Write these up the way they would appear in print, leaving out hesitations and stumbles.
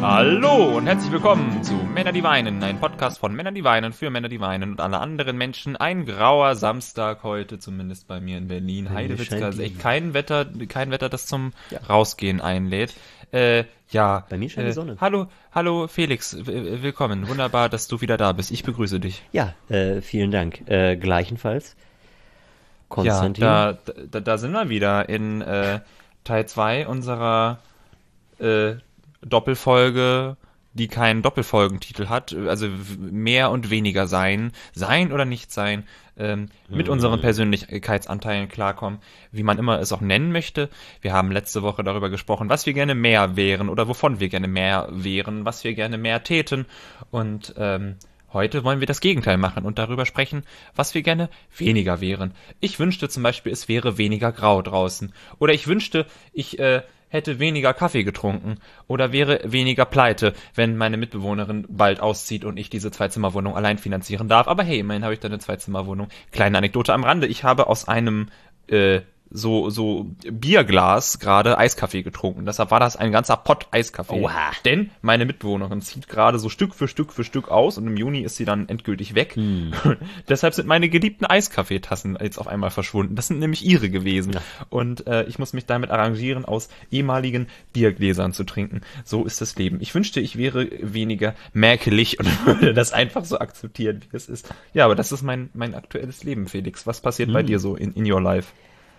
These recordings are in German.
Hallo und herzlich willkommen zu Männer, die weinen, ein Podcast von Männern, die weinen, für Männer, die weinen und alle anderen Menschen. Ein grauer Samstag heute, zumindest bei mir in Berlin. Heidewitzka, ist echt kein Wetter, das zum Rausgehen einlädt. Bei mir scheint die Sonne. Hallo Felix, willkommen. Wunderbar, dass du wieder da bist. Ich begrüße dich. Ja, vielen Dank. Gleichenfalls. Konstantin. Ja, da sind wir wieder in Teil 2 unserer Doppelfolge, die keinen Doppelfolgentitel hat, also mehr und weniger sein oder nicht sein, mit unseren Persönlichkeitsanteilen klarkommen, wie man immer es auch nennen möchte. Wir haben letzte Woche darüber gesprochen, was wir gerne mehr wären oder wovon wir gerne mehr wären, was wir gerne mehr täten, und heute wollen wir das Gegenteil machen und darüber sprechen, was wir gerne weniger wären. Ich wünschte zum Beispiel, es wäre weniger grau draußen, oder ich wünschte, ich hätte weniger Kaffee getrunken oder wäre weniger pleite, wenn meine Mitbewohnerin bald auszieht und ich diese Zwei-Zimmer-Wohnung allein finanzieren darf. Aber hey, immerhin habe ich da eine Zwei-Zimmer-Wohnung. Kleine Anekdote am Rande, ich habe aus einem so Bierglas gerade Eiskaffee getrunken. Deshalb war das ein ganzer Pott Eiskaffee. Oha. Denn meine Mitbewohnerin zieht gerade so Stück für Stück aus und im Juni ist sie dann endgültig weg. Deshalb sind meine geliebten Eiskaffeetassen jetzt auf einmal verschwunden. Das sind nämlich ihre gewesen. Ja. Und ich muss mich damit arrangieren, aus ehemaligen Biergläsern zu trinken. So ist das Leben. Ich wünschte, ich wäre weniger mäkelig und würde das einfach so akzeptieren, wie es ist. Ja, aber das ist mein aktuelles Leben, Felix. Was passiert bei dir so in your life?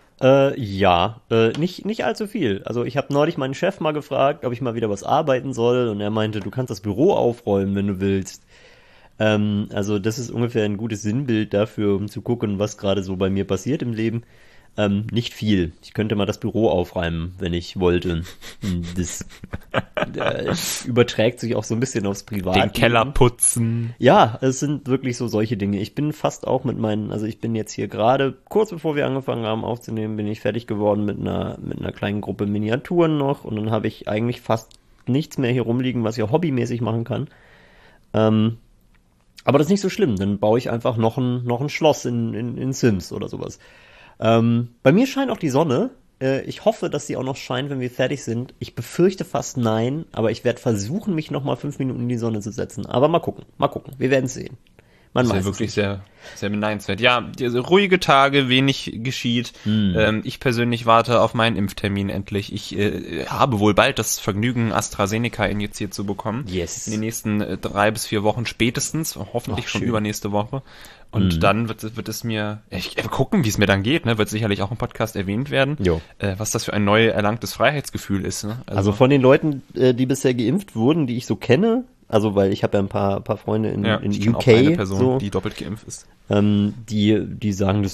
Nicht allzu viel. Also ich habe neulich meinen Chef mal gefragt, ob ich mal wieder was arbeiten soll, und er meinte, du kannst das Büro aufräumen, wenn du willst. Also das ist ungefähr ein gutes Sinnbild dafür, um zu gucken, was gerade so bei mir passiert im Leben. Nicht viel. Ich könnte mal das Büro aufräumen, wenn ich wollte. Das überträgt sich auch so ein bisschen aufs Privatleben. Den Keller putzen. Ja, es sind wirklich so solche Dinge. Ich bin fast auch also ich bin jetzt hier gerade, kurz bevor wir angefangen haben aufzunehmen, bin ich fertig geworden mit einer kleinen Gruppe Miniaturen noch, und dann habe ich eigentlich fast nichts mehr hier rumliegen, was ich auch hobbymäßig machen kann. Aber das ist nicht so schlimm, dann baue ich einfach noch ein Schloss in Sims oder sowas. Bei mir scheint auch die Sonne. Ich hoffe, dass sie auch noch scheint, wenn wir fertig sind. Ich befürchte fast nein, aber ich werde versuchen, mich noch mal 5 Minuten in die Sonne zu setzen. Aber mal gucken. Wir werden es sehen. Man weiß es wirklich sehr, sehr beneidenswert. Ja, ruhige Tage, wenig geschieht. Ich persönlich warte auf meinen Impftermin endlich. Ich habe wohl bald das Vergnügen, AstraZeneca injiziert zu bekommen. Yes. In den nächsten 3 bis 4 Wochen spätestens. Hoffentlich schon übernächste Woche. Und dann wird es mir, ich gucken, wie es mir dann geht, ne? Wird sicherlich auch im Podcast erwähnt werden, was das für ein neu erlangtes Freiheitsgefühl ist. Ne? Also von den Leuten, die bisher geimpft wurden, die ich so kenne, also weil ich habe ja ein paar Freunde in ich UK, auch eine Person, so, die doppelt geimpft ist. Die sagen,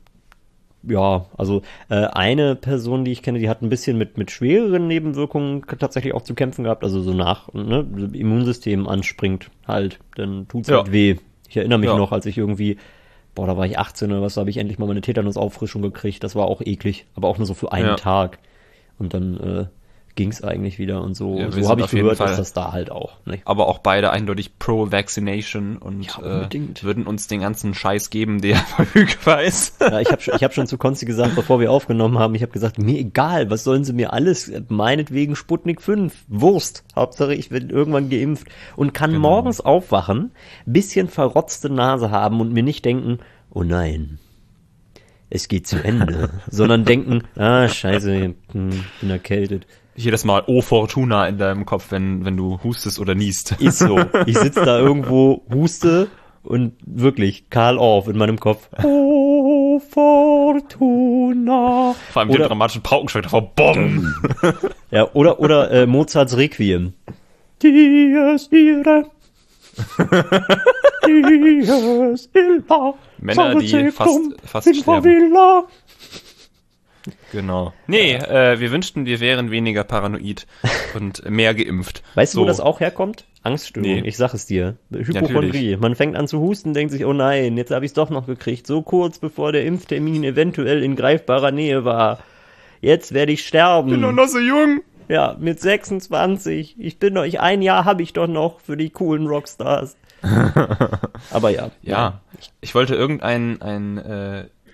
eine Person, die ich kenne, die hat ein bisschen mit schwereren Nebenwirkungen tatsächlich auch zu kämpfen gehabt, also so Immunsystem anspringt halt, dann tut's halt weh. Ich erinnere mich noch, als ich irgendwie, da war ich 18 oder was, da habe ich endlich mal meine Tetanus-Auffrischung gekriegt. Das war auch eklig, aber auch nur so für einen Tag. Und dann ging's eigentlich wieder, und so. Ja, so habe ich gehört, dass das da halt auch. Ne? Aber auch beide eindeutig pro-Vaccination und würden uns den ganzen Scheiß geben, der verfügbar ist. Ja, ich hab schon zu Konzi gesagt, bevor wir aufgenommen haben, ich habe gesagt, mir egal, was sollen sie mir alles, meinetwegen Sputnik 5, Wurst. Hauptsache ich bin irgendwann geimpft und kann morgens aufwachen, bisschen verrotzte Nase haben und mir nicht denken, oh nein, es geht zu Ende, sondern denken, scheiße, ich bin erkältet. Jedes Mal O Fortuna in deinem Kopf, wenn du hustest oder niest. Ist so. Ich sitze da irgendwo, huste und wirklich Karl Orff in meinem Kopf. O Fortuna. Vor allem den dramatischen Paukenschlag davor. Bomm! Ja, oder Mozarts Requiem. Dies irae. Dies illa. Männer, die fast sterben. Genau. Nee, wir wünschten, wir wären weniger paranoid und mehr geimpft. Weißt du, wo das auch herkommt? Angststörung, ich sag es dir. Hypochondrie. Ja, man fängt an zu husten, denkt sich, oh nein, jetzt habe ich es doch noch gekriegt. So kurz bevor der Impftermin eventuell in greifbarer Nähe war. Jetzt werde ich sterben. Ich bin doch noch so jung. Ja, mit 26. Ein Jahr habe ich doch noch für die coolen Rockstars. Aber ja. Ja, ich wollte irgendein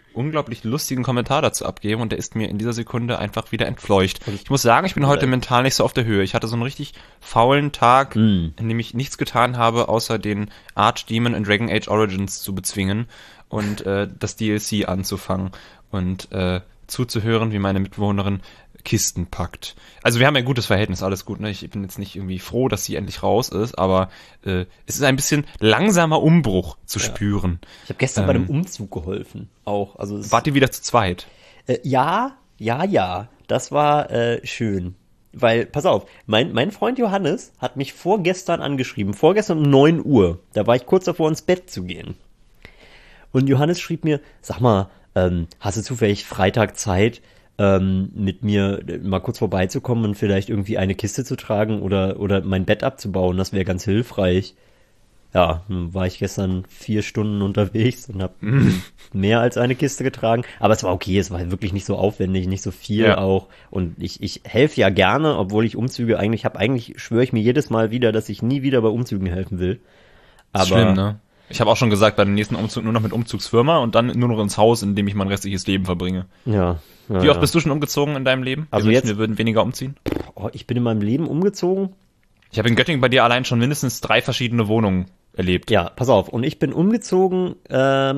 unglaublich lustigen Kommentar dazu abgeben und der ist mir in dieser Sekunde einfach wieder entfleucht. Ich muss sagen, ich bin heute mental nicht so auf der Höhe. Ich hatte so einen richtig faulen Tag, in dem ich nichts getan habe, außer den Archdemon in Dragon Age Origins zu bezwingen und das DLC anzufangen und zuzuhören, wie meine Mitbewohnerin Kisten packt. Also wir haben ein gutes Verhältnis, alles gut, ne? Ich bin jetzt nicht irgendwie froh, dass sie endlich raus ist, aber es ist ein bisschen langsamer Umbruch zu spüren. Ich habe gestern bei dem Umzug geholfen, auch. Also wart ihr wieder zu zweit? Ja. Das war schön. Weil, pass auf, mein Freund Johannes hat mich vorgestern angeschrieben, vorgestern um 9 Uhr. Da war ich kurz davor, ins Bett zu gehen. Und Johannes schrieb mir, sag mal, hast du zufällig Freitag Zeit, mit mir mal kurz vorbeizukommen und vielleicht irgendwie eine Kiste zu tragen oder mein Bett abzubauen? Das wäre ganz hilfreich. Ja, dann war ich gestern 4 Stunden unterwegs und habe mehr als eine Kiste getragen. Aber es war okay, es war wirklich nicht so aufwendig, nicht so viel auch. Und ich helfe ja gerne, obwohl ich Umzüge eigentlich schwöre ich mir jedes Mal wieder, dass ich nie wieder bei Umzügen helfen will. Aber schlimm, ne? Ich habe auch schon gesagt, bei dem nächsten Umzug nur noch mit Umzugsfirma und dann nur noch ins Haus, in dem ich mein restliches Leben verbringe. Ja. Wie oft bist du schon umgezogen in deinem Leben? Also jetzt, wir würden weniger umziehen? Ich bin in meinem Leben umgezogen. Ich habe in Göttingen bei dir allein schon mindestens 3 verschiedene Wohnungen erlebt. Ja, pass auf. Und ich bin umgezogen das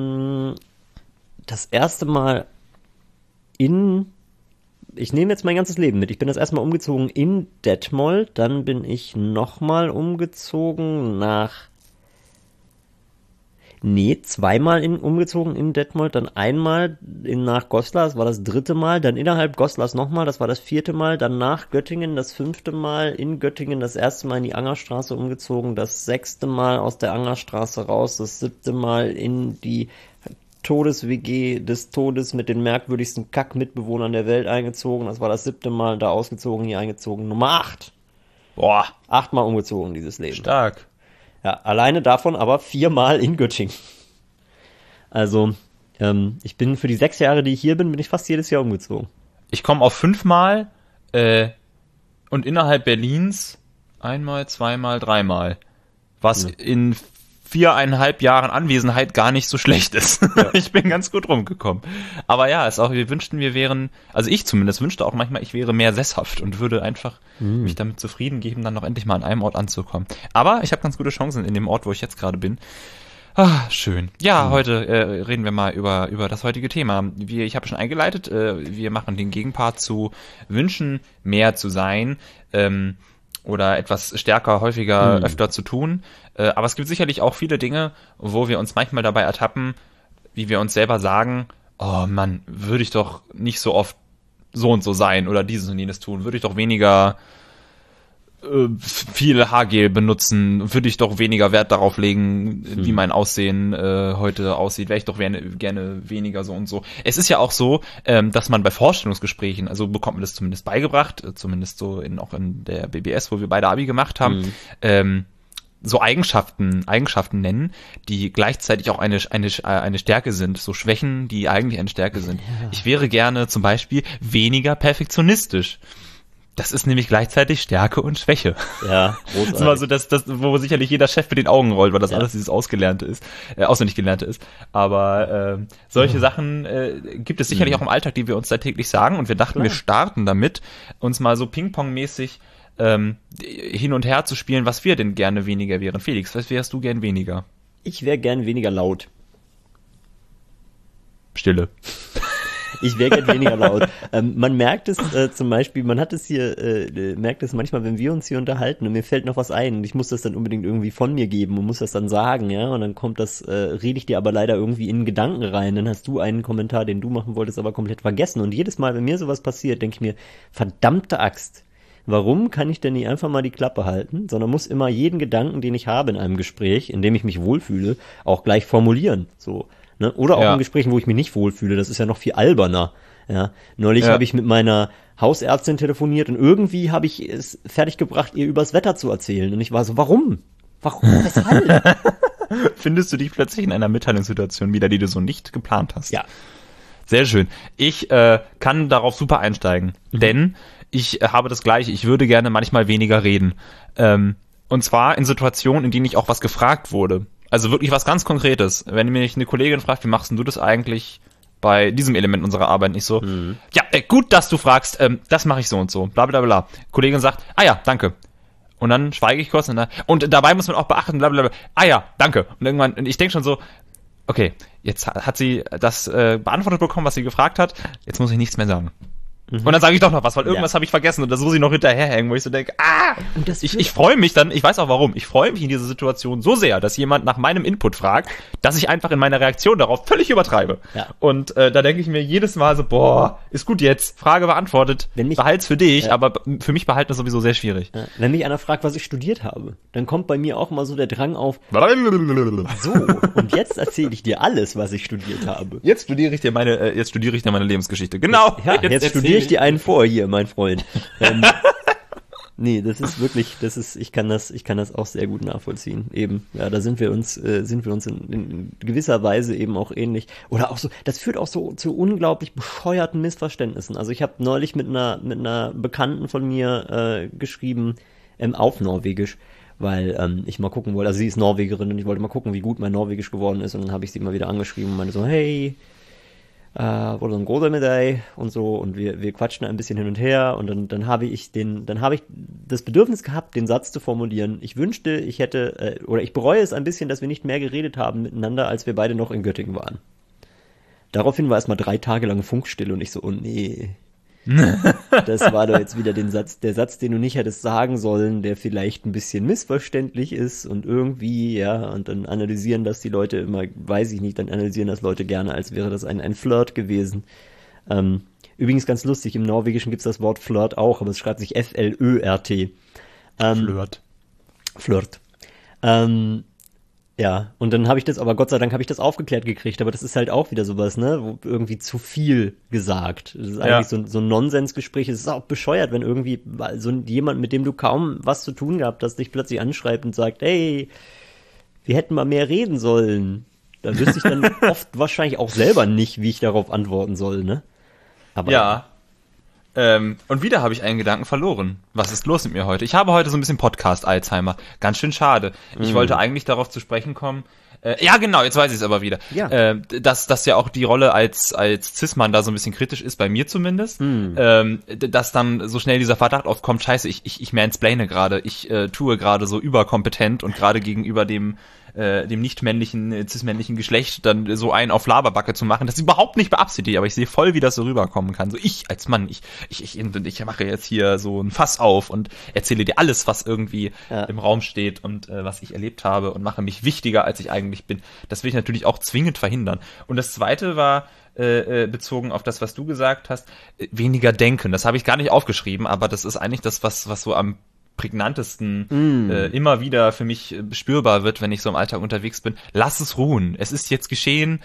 erste Mal ich nehme jetzt mein ganzes Leben mit. Ich bin das erste Mal umgezogen in Detmold. Dann bin ich nochmal umgezogen zweimal umgezogen in Detmold, dann einmal nach Goslar, das war das 3. Mal, dann innerhalb Goslars nochmal, das war das 4. Mal, dann nach Göttingen das 5. Mal, in Göttingen das 1. Mal in die Angerstraße umgezogen, das 6. Mal aus der Angerstraße raus, das 7. Mal in die Todes-WG des Todes mit den merkwürdigsten Kack-Mitbewohnern der Welt eingezogen, das war das 7. Mal, da ausgezogen, hier eingezogen, Nummer 8. Boah. 8 Mal umgezogen, dieses Leben. Stark. Ja, alleine davon aber 4 Mal in Göttingen. Also, ich bin für die 6 Jahre, die ich hier bin ich fast jedes Jahr umgezogen. Ich komme auf 5 Mal und innerhalb Berlins 1 Mal, 2 Mal, 3 Mal. Was in 4,5 Jahren Anwesenheit gar nicht so schlecht ist. Ja. Ich bin ganz gut rumgekommen. Aber ja, wir wären, also ich zumindest wünschte auch manchmal, ich wäre mehr sesshaft und würde einfach mich damit zufrieden geben, dann noch endlich mal an einem Ort anzukommen. Aber ich habe ganz gute Chancen in dem Ort, wo ich jetzt gerade bin. Ah, schön. Ja, heute reden wir mal über das heutige Thema. Ich habe schon eingeleitet, wir machen den Gegenpart zu Wünschen, mehr zu sein, oder etwas stärker, häufiger, öfter zu tun. Aber es gibt sicherlich auch viele Dinge, wo wir uns manchmal dabei ertappen, wie wir uns selber sagen, oh Mann, würde ich doch nicht so oft so und so sein oder dieses und jenes tun, würde ich doch weniger viel Haargel benutzen, würde ich doch weniger Wert darauf legen, wie mein Aussehen heute aussieht, wäre ich doch gerne weniger so und so. Es ist ja auch so, dass man bei Vorstellungsgesprächen, also bekommt man das zumindest beigebracht, zumindest so auch in der BBS, wo wir beide Abi gemacht haben, so Eigenschaften nennen, die gleichzeitig auch eine Stärke sind, so Schwächen, die eigentlich eine Stärke sind. Ja. Ich wäre gerne zum Beispiel weniger perfektionistisch. Das ist nämlich gleichzeitig Stärke und Schwäche. Ja, großartig. Das ist mal so das, wo sicherlich jeder Chef mit den Augen rollt, weil das alles dieses auswendig Gelernte ist. Aber solche Sachen gibt es sicherlich auch im Alltag, die wir uns da täglich sagen. Und wir dachten, wir starten damit, uns mal so Ping-Pong-mäßig hin und her zu spielen, was wir denn gerne weniger wären. Felix, was wärst du gern weniger? Ich wäre gern weniger laut. Stille. Ich wäre gern weniger laut. Man merkt es zum Beispiel, merkt es manchmal, wenn wir uns hier unterhalten und mir fällt noch was ein und ich muss das dann unbedingt irgendwie von mir geben und muss das dann sagen, ja, und dann kommt rede ich dir aber leider irgendwie in Gedanken rein, dann hast du einen Kommentar, den du machen wolltest, aber komplett vergessen und jedes Mal, wenn mir sowas passiert, denke ich mir, verdammte Axt, warum kann ich denn nicht einfach mal die Klappe halten, sondern muss immer jeden Gedanken, den ich habe in einem Gespräch, in dem ich mich wohlfühle, auch gleich formulieren, so. Ne? Oder auch in Gesprächen, wo ich mich nicht wohlfühle. Das ist ja noch viel alberner. Ja? Neulich habe ich mit meiner Hausärztin telefoniert und irgendwie habe ich es fertiggebracht, ihr übers Wetter zu erzählen. Und ich war so, warum? Weshalb? Findest du dich plötzlich in einer Mitteilungssituation wieder, die du so nicht geplant hast? Ja. Sehr schön. Ich kann darauf super einsteigen, denn ich habe das Gleiche. Ich würde gerne manchmal weniger reden. Und zwar in Situationen, in denen ich auch was gefragt wurde. Also wirklich was ganz Konkretes. Wenn mich eine Kollegin fragt, wie machst denn du das eigentlich? bei diesem Element unserer Arbeit nicht so. Ja, gut, dass du fragst, das mache ich so und so, bla bla bla. Kollegin sagt, ah ja, danke. Und dann schweige ich kurz und dabei muss man auch beachten, bla bla bla. Ah ja, danke. Und irgendwann, ich denke schon so, okay, jetzt hat sie das beantwortet bekommen, was sie gefragt hat, jetzt muss ich nichts mehr sagen. Und dann sage ich doch noch was, weil irgendwas habe ich vergessen und das muss ich noch hinterherhängen, wo ich so denke, ich freue mich dann, ich weiß auch warum, ich freue mich in dieser Situation so sehr, dass jemand nach meinem Input fragt, dass ich einfach in meiner Reaktion darauf völlig übertreibe. Ja. Und da denke ich mir jedes Mal so, boah, ist gut jetzt, Frage beantwortet, behalt's für dich, aber für mich behalten ist sowieso sehr schwierig. Ja. Wenn mich einer fragt, was ich studiert habe, dann kommt bei mir auch mal so der Drang auf, so, und jetzt erzähle ich dir alles, was ich studiert habe. Jetzt studiere ich dir meine Lebensgeschichte. Genau. Ja, jetzt studiere ich dir einen vor hier, mein Freund. Nee, das ist wirklich, ich kann das auch sehr gut nachvollziehen. Eben, ja, da sind wir uns in gewisser Weise eben auch ähnlich. Oder auch so, das führt auch so zu unglaublich bescheuerten Missverständnissen. Also ich habe neulich mit einer Bekannten von mir geschrieben, auf Norwegisch, weil ich mal gucken wollte, also sie ist Norwegerin und ich wollte mal gucken, wie gut mein Norwegisch geworden ist, und dann habe ich sie mal wieder angeschrieben und meinte so, hey, hvordan går det med deg? Und so, und wir quatschen ein bisschen hin und her, und dann habe ich das Bedürfnis gehabt, den Satz zu formulieren, ich wünschte, ich hätte, oder ich bereue es ein bisschen, dass wir nicht mehr geredet haben miteinander, als wir beide noch in Göttingen waren. Daraufhin war erstmal 3 Tage lang Funkstille und ich so, oh nee. Das war doch jetzt wieder der Satz, den du nicht hättest sagen sollen, der vielleicht ein bisschen missverständlich ist und irgendwie, ja, und dann analysieren das die Leute immer, weiß ich nicht, dann analysieren das Leute gerne, als wäre das ein Flirt gewesen. Übrigens ganz lustig, im Norwegischen gibt's das Wort Flirt auch, aber es schreibt sich F-L-Ö-R-T. Flirt. Ja, und dann habe ich das, aber Gott sei Dank habe ich das aufgeklärt gekriegt, aber das ist halt auch wieder sowas, ne, wo irgendwie zu viel gesagt. Das ist eigentlich so ein Nonsensgespräch. Es ist auch bescheuert, wenn irgendwie so jemand, mit dem du kaum was zu tun gehabt hast, dich plötzlich anschreibt und sagt, hey, wir hätten mal mehr reden sollen. Da wüsste ich dann oft wahrscheinlich auch selber nicht, wie ich darauf antworten soll, ne? Aber ja. Und wieder habe ich einen Gedanken verloren. Was ist los mit mir heute? Ich habe heute so ein bisschen Podcast-Alzheimer. Ganz schön schade. Ich wollte eigentlich darauf zu sprechen kommen. Ja, genau, jetzt weiß ich es aber wieder. Ja. Dass ja auch die Rolle als Cis-Mann da so ein bisschen kritisch ist, bei mir zumindest. Dass dann so schnell dieser Verdacht aufkommt, scheiße, ich mansplaine gerade. Ich tue gerade so überkompetent und gerade gegenüber dem nicht-männlichen, cis-männlichen Geschlecht dann so einen auf Laberbacke zu machen, das ist überhaupt nicht beabsichtigt, aber ich sehe voll, wie das so rüberkommen kann. So ich als Mann, ich mache jetzt hier so ein Fass auf und erzähle dir alles, was irgendwie im Raum steht und was ich erlebt habe und mache mich wichtiger, als ich eigentlich bin. Das will ich natürlich auch zwingend verhindern. Und das Zweite war, bezogen auf das, was du gesagt hast, weniger denken. Das habe ich gar nicht aufgeschrieben, aber das ist eigentlich das, was so am prägnantesten immer wieder für mich spürbar wird, wenn ich so im Alltag unterwegs bin. Lass es ruhen. Es ist jetzt geschehen.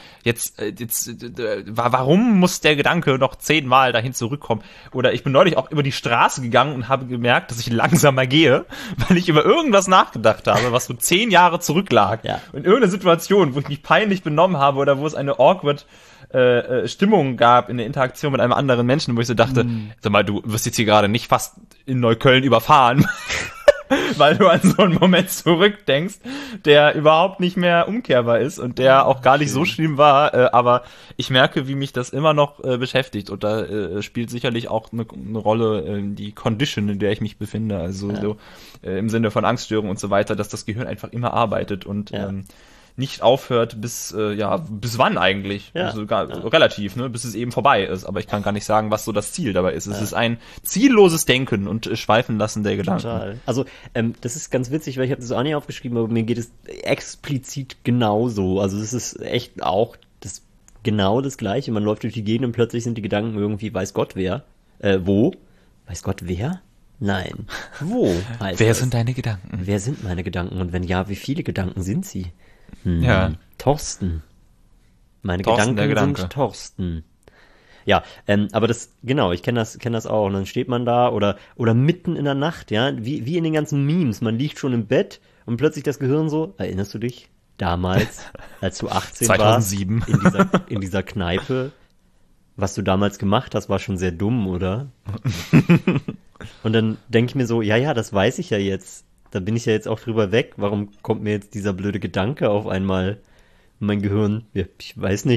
Warum muss der Gedanke noch 10-mal dahin zurückkommen? Oder ich bin neulich auch über die Straße gegangen und habe gemerkt, dass ich langsamer gehe, weil ich über irgendwas nachgedacht habe, was so 10 Jahre zurücklag. Ja. In irgendeiner Situation, wo ich mich peinlich benommen habe oder wo es eine awkward Stimmung gab in der Interaktion mit einem anderen Menschen, wo ich so dachte, sag mal, du wirst jetzt hier gerade nicht fast in Neukölln überfahren, weil du an so einen Moment zurückdenkst, der überhaupt nicht mehr umkehrbar ist und der auch gar nicht so schlimm war, aber ich merke, wie mich das immer noch beschäftigt, und da spielt sicherlich auch eine Rolle die Condition, in der ich mich befinde, also so im Sinne von Angststörungen und so weiter, dass das Gehirn einfach immer arbeitet und nicht aufhört bis wann eigentlich? Ja. Also relativ, ne? Bis es eben vorbei ist. Aber ich kann gar nicht sagen, was so das Ziel dabei ist. Es ist ein zielloses Denken und Schweifen lassen der Gedanken. Total. Also das ist ganz witzig, weil ich habe das auch nicht aufgeschrieben, aber mir geht es explizit genauso. Also es ist echt auch genau das Gleiche. Man läuft durch die Gegend und plötzlich sind die Gedanken irgendwie, weiß Gott wer. Wo? Weiß Gott wer? Nein. Wo? Wer sind deine Gedanken? Wer sind meine Gedanken? Und wenn ja, wie viele Gedanken sind sie? Thorsten. Meine Gedanken sind Thorsten. Ja, aber ich kenne das auch. Und dann steht man da oder mitten in der Nacht, ja, wie in den ganzen Memes. Man liegt schon im Bett und plötzlich das Gehirn so, erinnerst du dich? Damals, als du 18 2007. warst, in dieser Kneipe, was du damals gemacht hast, war schon sehr dumm, oder? Und dann denke ich mir so, ja, das weiß ich ja jetzt. Da bin ich ja jetzt auch drüber weg. Warum kommt mir jetzt dieser blöde Gedanke auf einmal in mein Gehirn? Ja, ich weiß nicht.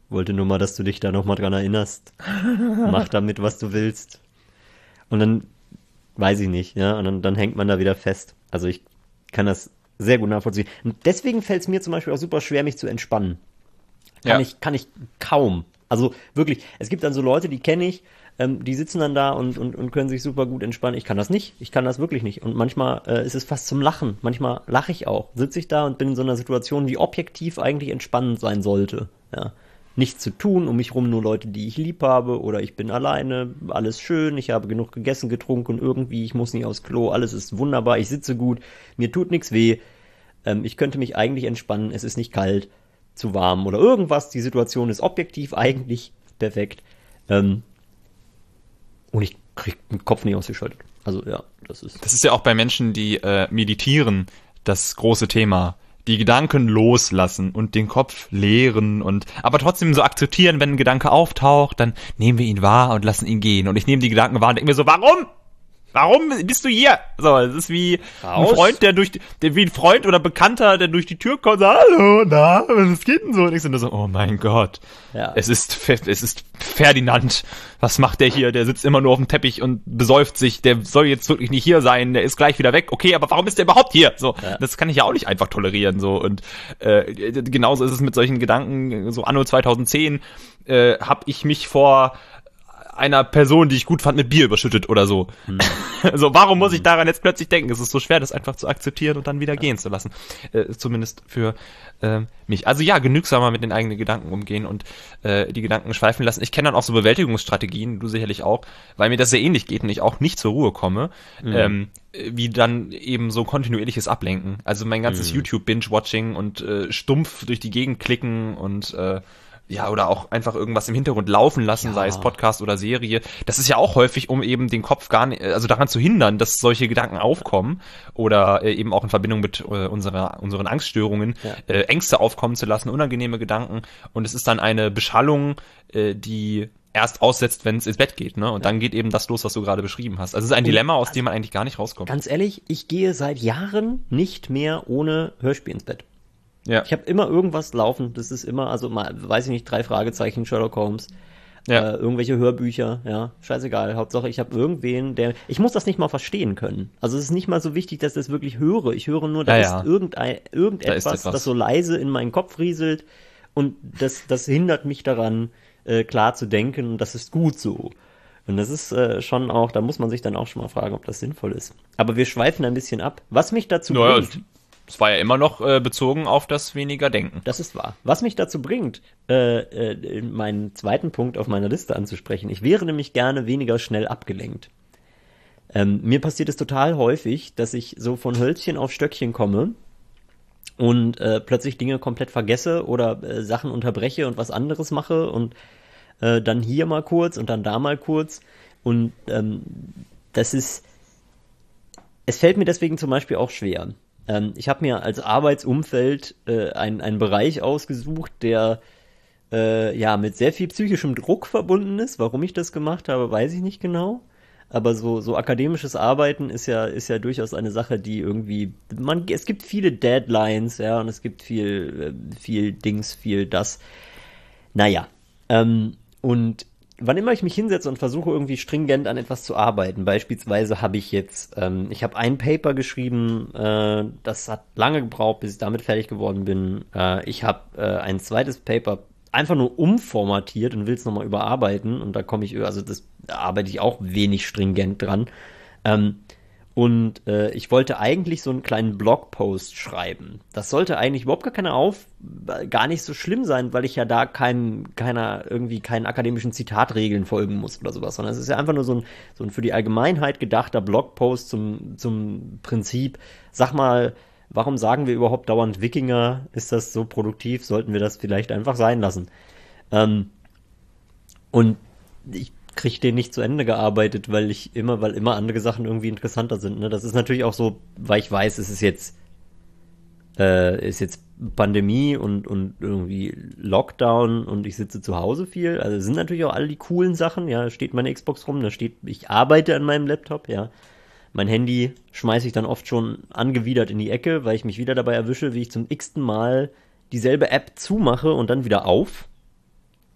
wollte nur mal, dass du dich da nochmal dran erinnerst. Mach damit, was du willst. Und dann, weiß ich nicht, ja, und dann hängt man da wieder fest. Also ich kann das sehr gut nachvollziehen. Und deswegen fällt es mir zum Beispiel auch super schwer, mich zu entspannen. Kann ich kaum. Also wirklich, es gibt dann so Leute, die kenne ich, die sitzen dann da und können sich super gut entspannen. Ich kann das nicht. Ich kann das wirklich nicht. Und manchmal ist es fast zum Lachen. Manchmal lache ich auch. Sitze ich da und bin in so einer Situation, die objektiv eigentlich entspannend sein sollte. Ja. Nichts zu tun, um mich rum nur Leute, die ich lieb habe, oder ich bin alleine, alles schön, ich habe genug gegessen, getrunken und irgendwie, ich muss nicht aufs Klo, alles ist wunderbar, ich sitze gut, mir tut nichts weh, ich könnte mich eigentlich entspannen, es ist nicht kalt, zu warm oder irgendwas, die Situation ist objektiv eigentlich perfekt, und ich krieg den Kopf nicht ausgeschaltet. Also ja, das ist... Das ist ja auch bei Menschen, die meditieren, das große Thema. Die Gedanken loslassen und den Kopf leeren und aber trotzdem so akzeptieren, wenn ein Gedanke auftaucht, dann nehmen wir ihn wahr und lassen ihn gehen. Und ich nehme die Gedanken wahr und denke mir so, warum? Warum bist du hier? So, es ist wie ein Freund, wie ein Freund oder Bekannter, der durch die Tür kommt und sagt, hallo, na, was geht denn so? Und ich bin so, oh mein Gott. Ja. Es ist Ferdinand. Was macht der hier? Der sitzt immer nur auf dem Teppich und besäuft sich. Der soll jetzt wirklich nicht hier sein. Der ist gleich wieder weg. Okay, aber warum ist der überhaupt hier? So, ja. Das kann ich ja auch nicht einfach tolerieren. So, und genauso ist es mit solchen Gedanken. So anno 2010 habe ich mich vor einer Person, die ich gut fand, mit Bier überschüttet oder so. So, warum muss ich daran jetzt plötzlich denken? Es ist so schwer, das einfach zu akzeptieren und dann wieder gehen zu lassen. Zumindest für mich. Also ja, genügsamer mit den eigenen Gedanken umgehen und die Gedanken schweifen lassen. Ich kenne dann auch so Bewältigungsstrategien, du sicherlich auch, weil mir das sehr ähnlich geht und ich auch nicht zur Ruhe komme, wie dann eben so kontinuierliches Ablenken. Also mein ganzes YouTube-Binge-Watching und stumpf durch die Gegend klicken und ja, oder auch einfach irgendwas im Hintergrund laufen lassen, sei es Podcast oder Serie. Das ist ja auch häufig, um eben den Kopf gar nicht, also daran zu hindern, dass solche Gedanken aufkommen oder eben auch in Verbindung mit unseren Angststörungen Ängste aufkommen zu lassen, unangenehme Gedanken. Und es ist dann eine Beschallung, die erst aussetzt, wenn es ins Bett geht, ne? Und dann geht eben das los, was du gerade beschrieben hast. Also es ist ein Dilemma, aus dem man eigentlich gar nicht rauskommt. Ganz ehrlich, ich gehe seit Jahren nicht mehr ohne Hörspiel ins Bett. Ja. Ich habe immer irgendwas laufen, das ist immer, also mal, weiß ich nicht, 3 Fragezeichen, Sherlock Holmes, irgendwelche Hörbücher, ja, scheißegal, Hauptsache ich habe irgendwen, ich muss das nicht mal verstehen können. Also es ist nicht mal so wichtig, dass ich das wirklich höre. Ich höre nur, da ist irgendetwas, das so leise in meinen Kopf rieselt und das hindert mich daran, klar zu denken und das ist gut so. Und das ist schon auch, da muss man sich dann auch schon mal fragen, ob das sinnvoll ist. Aber wir schweifen ein bisschen ab. Was mich dazu bringt... Es war ja immer noch bezogen auf das weniger Denken. Das ist wahr. Was mich dazu bringt, meinen zweiten Punkt auf meiner Liste anzusprechen. Ich wäre nämlich gerne weniger schnell abgelenkt. Mir passiert es total häufig, dass ich so von Hölzchen auf Stöckchen komme und plötzlich Dinge komplett vergesse oder Sachen unterbreche und was anderes mache und dann hier mal kurz und dann da mal kurz. Und es fällt mir deswegen zum Beispiel auch schwer. Ich habe mir als Arbeitsumfeld einen Bereich ausgesucht, der mit sehr viel psychischem Druck verbunden ist. Warum ich das gemacht habe, weiß ich nicht genau. Aber so akademisches Arbeiten ist ja durchaus eine Sache, die irgendwie, es gibt viele Deadlines, ja, und es gibt viel Dings, viel das. Naja, und wann immer ich mich hinsetze und versuche irgendwie stringent an etwas zu arbeiten, beispielsweise habe ich jetzt, ich habe ein Paper geschrieben, das hat lange gebraucht, bis ich damit fertig geworden bin. Ich habe ein zweites Paper einfach nur umformatiert und will es nochmal überarbeiten und da arbeite ich auch wenig stringent dran. Und ich wollte eigentlich so einen kleinen Blogpost schreiben. Das sollte eigentlich überhaupt gar nicht so schlimm sein, weil ich ja da keinen akademischen Zitatregeln folgen muss oder sowas, sondern es ist ja einfach nur so ein für die Allgemeinheit gedachter Blogpost zum Prinzip, sag mal, warum sagen wir überhaupt dauernd Wikinger? Ist das so produktiv? Sollten wir das vielleicht einfach sein lassen? Und ich kriege den nicht zu Ende gearbeitet, weil immer andere Sachen irgendwie interessanter sind. Ne? Das ist natürlich auch so, weil ich weiß, es ist jetzt Pandemie und irgendwie Lockdown und ich sitze zu Hause viel. Also sind natürlich auch alle die coolen Sachen. Ja, da steht meine Xbox rum, ich arbeite an meinem Laptop, ja. Mein Handy schmeiße ich dann oft schon angewidert in die Ecke, weil ich mich wieder dabei erwische, wie ich zum x-ten Mal dieselbe App zumache und dann wieder auf.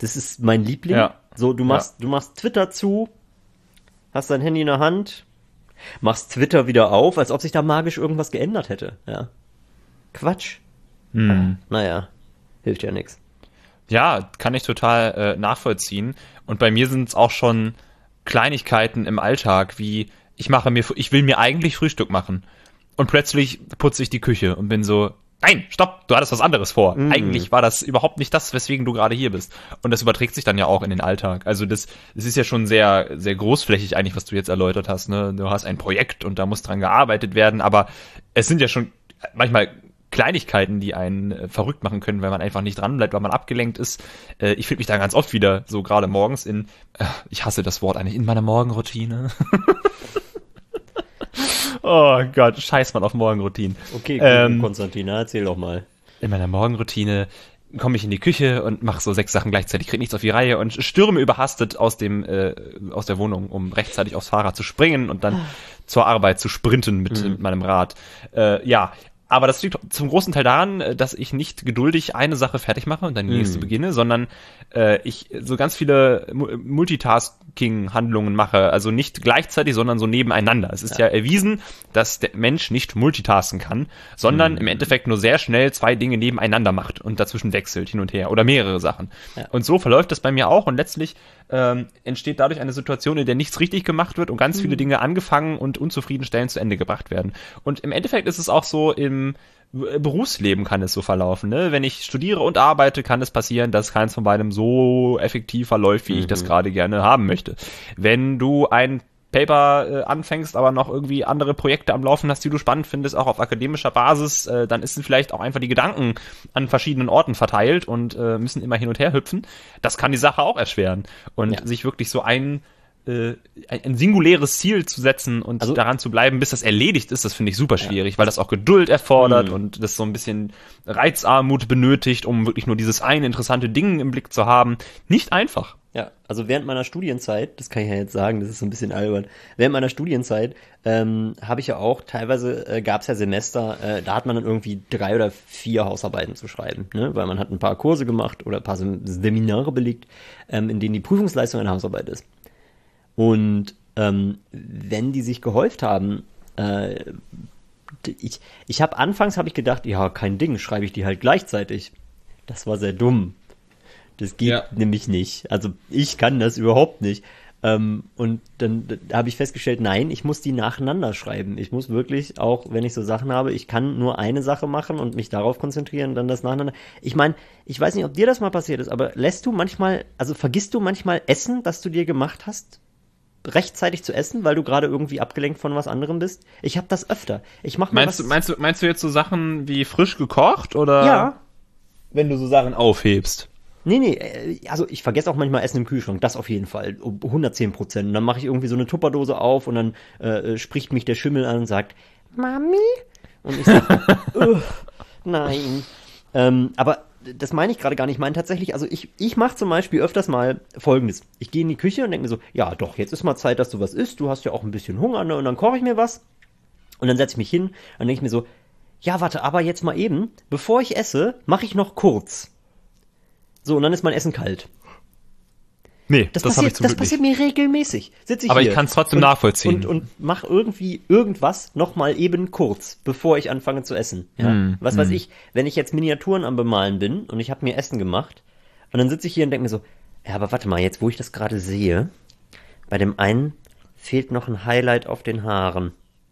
Das ist mein Liebling. Ja. So, du machst Twitter zu, hast dein Handy in der Hand, machst Twitter wieder auf, als ob sich da magisch irgendwas geändert hätte. Ja. Quatsch. Naja, hilft ja nichts. Ja, kann ich total nachvollziehen. Und bei mir sind es auch schon Kleinigkeiten im Alltag, wie ich will mir eigentlich Frühstück machen. Und plötzlich putze ich die Küche und bin so, nein, stopp, du hattest was anderes vor. Eigentlich war das überhaupt nicht das, weswegen du gerade hier bist. Und das überträgt sich dann ja auch in den Alltag. Also das ist ja schon sehr, sehr großflächig eigentlich, was du jetzt erläutert hast. Ne? Du hast ein Projekt und da muss dran gearbeitet werden, aber es sind ja schon manchmal Kleinigkeiten, die einen verrückt machen können, weil man einfach nicht dran bleibt, weil man abgelenkt ist. Ich finde mich da ganz oft wieder, so gerade morgens ich hasse das Wort eigentlich, in meiner Morgenroutine. Oh Gott, scheiß man auf Morgenroutinen. Okay, cool, Konstantin, erzähl doch mal. In meiner Morgenroutine komme ich in die Küche und mache so 6 Sachen gleichzeitig, kriege nichts auf die Reihe und stürme überhastet aus der Wohnung, um rechtzeitig aufs Fahrrad zu springen und dann zur Arbeit zu sprinten mit meinem Rad. Aber das liegt zum großen Teil daran, dass ich nicht geduldig eine Sache fertig mache und dann die nächste beginne, sondern ich so ganz viele Multitasking-Handlungen mache. Also nicht gleichzeitig, sondern so nebeneinander. Es ist ja erwiesen, dass der Mensch nicht multitasken kann, sondern im Endeffekt nur sehr schnell 2 Dinge nebeneinander macht und dazwischen wechselt hin und her oder mehrere Sachen. Ja. Und so verläuft das bei mir auch und letztlich entsteht dadurch eine Situation, in der nichts richtig gemacht wird und ganz viele Dinge angefangen und unzufriedenstellend zu Ende gebracht werden. Und im Endeffekt ist es auch so, im Berufsleben kann es so verlaufen. Ne? Wenn ich studiere und arbeite, kann es passieren, dass keins von beidem so effektiv verläuft, wie ich das gerade gerne haben möchte. Wenn du ein Paper anfängst, aber noch irgendwie andere Projekte am Laufen hast, die du spannend findest, auch auf akademischer Basis, dann sind vielleicht auch einfach die Gedanken an verschiedenen Orten verteilt und müssen immer hin und her hüpfen. Das kann die Sache auch erschweren. Und sich wirklich so ein singuläres Ziel zu setzen und daran zu bleiben, bis das erledigt ist, das finde ich super schwierig, weil das auch Geduld erfordert und das so ein bisschen Reizarmut benötigt, um wirklich nur dieses eine interessante Ding im Blick zu haben. Nicht einfach. Ja, also während meiner Studienzeit, das kann ich ja jetzt sagen, das ist so ein bisschen albern, während meiner Studienzeit habe ich ja auch, teilweise gab es ja Semester, da hat man dann irgendwie 3 oder 4 Hausarbeiten zu schreiben, ne? Weil man hat ein paar Kurse gemacht oder ein paar Seminare belegt, in denen die Prüfungsleistung eine Hausarbeit ist. Und wenn die sich gehäuft haben, anfangs habe ich gedacht, ja, kein Ding, schreibe ich die halt gleichzeitig. Das war sehr dumm. Das geht nämlich nicht. Also ich kann das überhaupt nicht. Und dann habe ich festgestellt, nein, ich muss die nacheinander schreiben. Ich muss wirklich, auch wenn ich so Sachen habe, ich kann nur eine Sache machen und mich darauf konzentrieren und dann das nacheinander. Ich meine, ich weiß nicht, ob dir das mal passiert ist, aber vergisst du manchmal Essen, das du dir gemacht hast, rechtzeitig zu essen, weil du gerade irgendwie abgelenkt von was anderem bist? Ich habe das öfter. Meinst du jetzt so Sachen wie frisch gekocht oder? Ja. Wenn du so Sachen aufhebst. Nee, also ich vergesse auch manchmal Essen im Kühlschrank, das auf jeden Fall, 110%. Und dann mache ich irgendwie so eine Tupperdose auf und dann spricht mich der Schimmel an und sagt, Mami? Und ich sage, nein. Aber das meine ich gerade gar nicht. Ich meine tatsächlich, also ich mache zum Beispiel öfters mal Folgendes. Ich gehe in die Küche und denke mir so, ja doch, jetzt ist mal Zeit, dass du was isst, du hast ja auch ein bisschen Hunger, ne? Und dann koche ich mir was und dann setze ich mich hin und denke ich mir so, ja warte, aber jetzt mal eben, bevor ich esse, mache ich noch kurz. So, und dann ist mein Essen kalt. Nee, das habe ich zum Glück nicht. Das passiert mir regelmäßig. Sitze ich aber hier ich kann es trotzdem nachvollziehen. Und mach irgendwie irgendwas nochmal eben kurz, bevor ich anfange zu essen. Ja? Was weiß ich, wenn ich jetzt Miniaturen am Bemalen bin und ich habe mir Essen gemacht und dann sitze ich hier und denke mir so, ja, aber warte mal, jetzt wo ich das gerade sehe, bei dem einen fehlt noch ein Highlight auf den Haaren.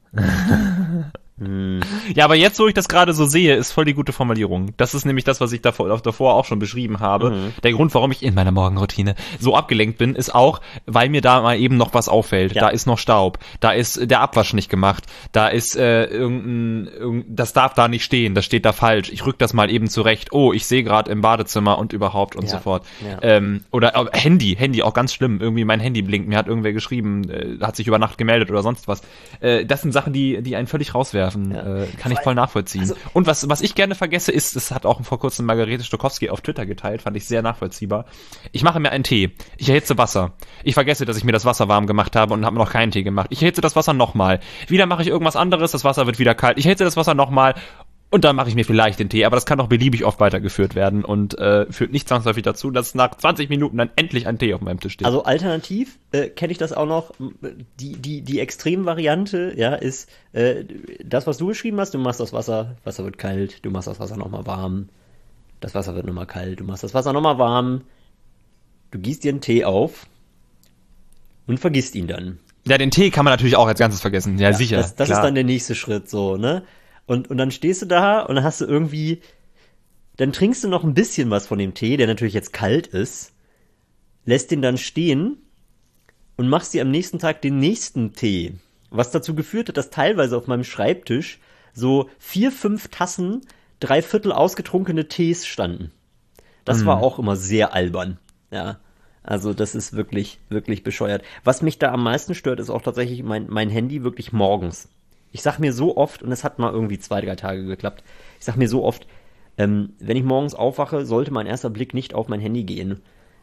Ja, aber jetzt, wo ich das gerade so sehe, ist voll die gute Formulierung. Das ist nämlich das, was ich davor auch schon beschrieben habe. Der Grund, warum ich in meiner Morgenroutine so abgelenkt bin, ist auch, weil mir da mal eben noch was auffällt. Ja. Da ist noch Staub, da ist der Abwasch nicht gemacht, da ist das darf da nicht stehen, das steht da falsch. Ich rück das mal eben zurecht. Oh, ich sehe gerade im Badezimmer und überhaupt und so fort. Ja. Oder Handy, auch ganz schlimm. Irgendwie mein Handy blinkt, mir hat irgendwer geschrieben, hat sich über Nacht gemeldet oder sonst was. Das sind Sachen, die einen völlig rauswerfen. Kann ich voll nachvollziehen. Also, und was ich gerne vergesse ist, das hat auch vor kurzem Margarete Stokowski auf Twitter geteilt, fand ich sehr nachvollziehbar. Ich mache mir einen Tee. Ich erhitze Wasser. Ich vergesse, dass ich mir das Wasser warm gemacht habe und habe noch keinen Tee gemacht. Ich erhitze das Wasser nochmal. Wieder mache ich irgendwas anderes, das Wasser wird wieder kalt. Ich erhitze das Wasser nochmal Und dann mache ich mir vielleicht den Tee, aber das kann auch beliebig oft weitergeführt werden und führt nicht zwangsläufig dazu, dass nach 20 Minuten dann endlich ein Tee auf meinem Tisch steht. Also alternativ kenne ich das auch noch, die Extremvariante, ja, ist das, was du beschrieben hast, du machst das Wasser wird kalt, du machst das Wasser nochmal warm, das Wasser wird nochmal kalt, du machst das Wasser nochmal warm, du gießt dir einen Tee auf und vergisst ihn dann. Ja, den Tee kann man natürlich auch als Ganzes vergessen, ja sicher. Das ist dann der nächste Schritt, so, ne? Und dann stehst du da und dann hast du irgendwie, dann trinkst du noch ein bisschen was von dem Tee, der natürlich jetzt kalt ist, lässt den dann stehen und machst dir am nächsten Tag den nächsten Tee. Was dazu geführt hat, dass teilweise auf meinem Schreibtisch so 4, 5 Tassen, 3/4 ausgetrunkene Tees standen. Das war auch immer sehr albern, ja. Also das ist wirklich, wirklich bescheuert. Was mich da am meisten stört, ist auch tatsächlich mein Handy wirklich morgens. Ich sag mir so oft, und es hat mal irgendwie 2, 3 Tage geklappt, ich sag mir so oft, wenn ich morgens aufwache, sollte mein erster Blick nicht auf mein Handy gehen.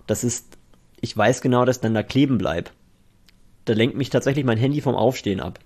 Ich weiß genau, dass dann da kleben bleibt. Da lenkt mich tatsächlich mein Handy vom Aufstehen ab.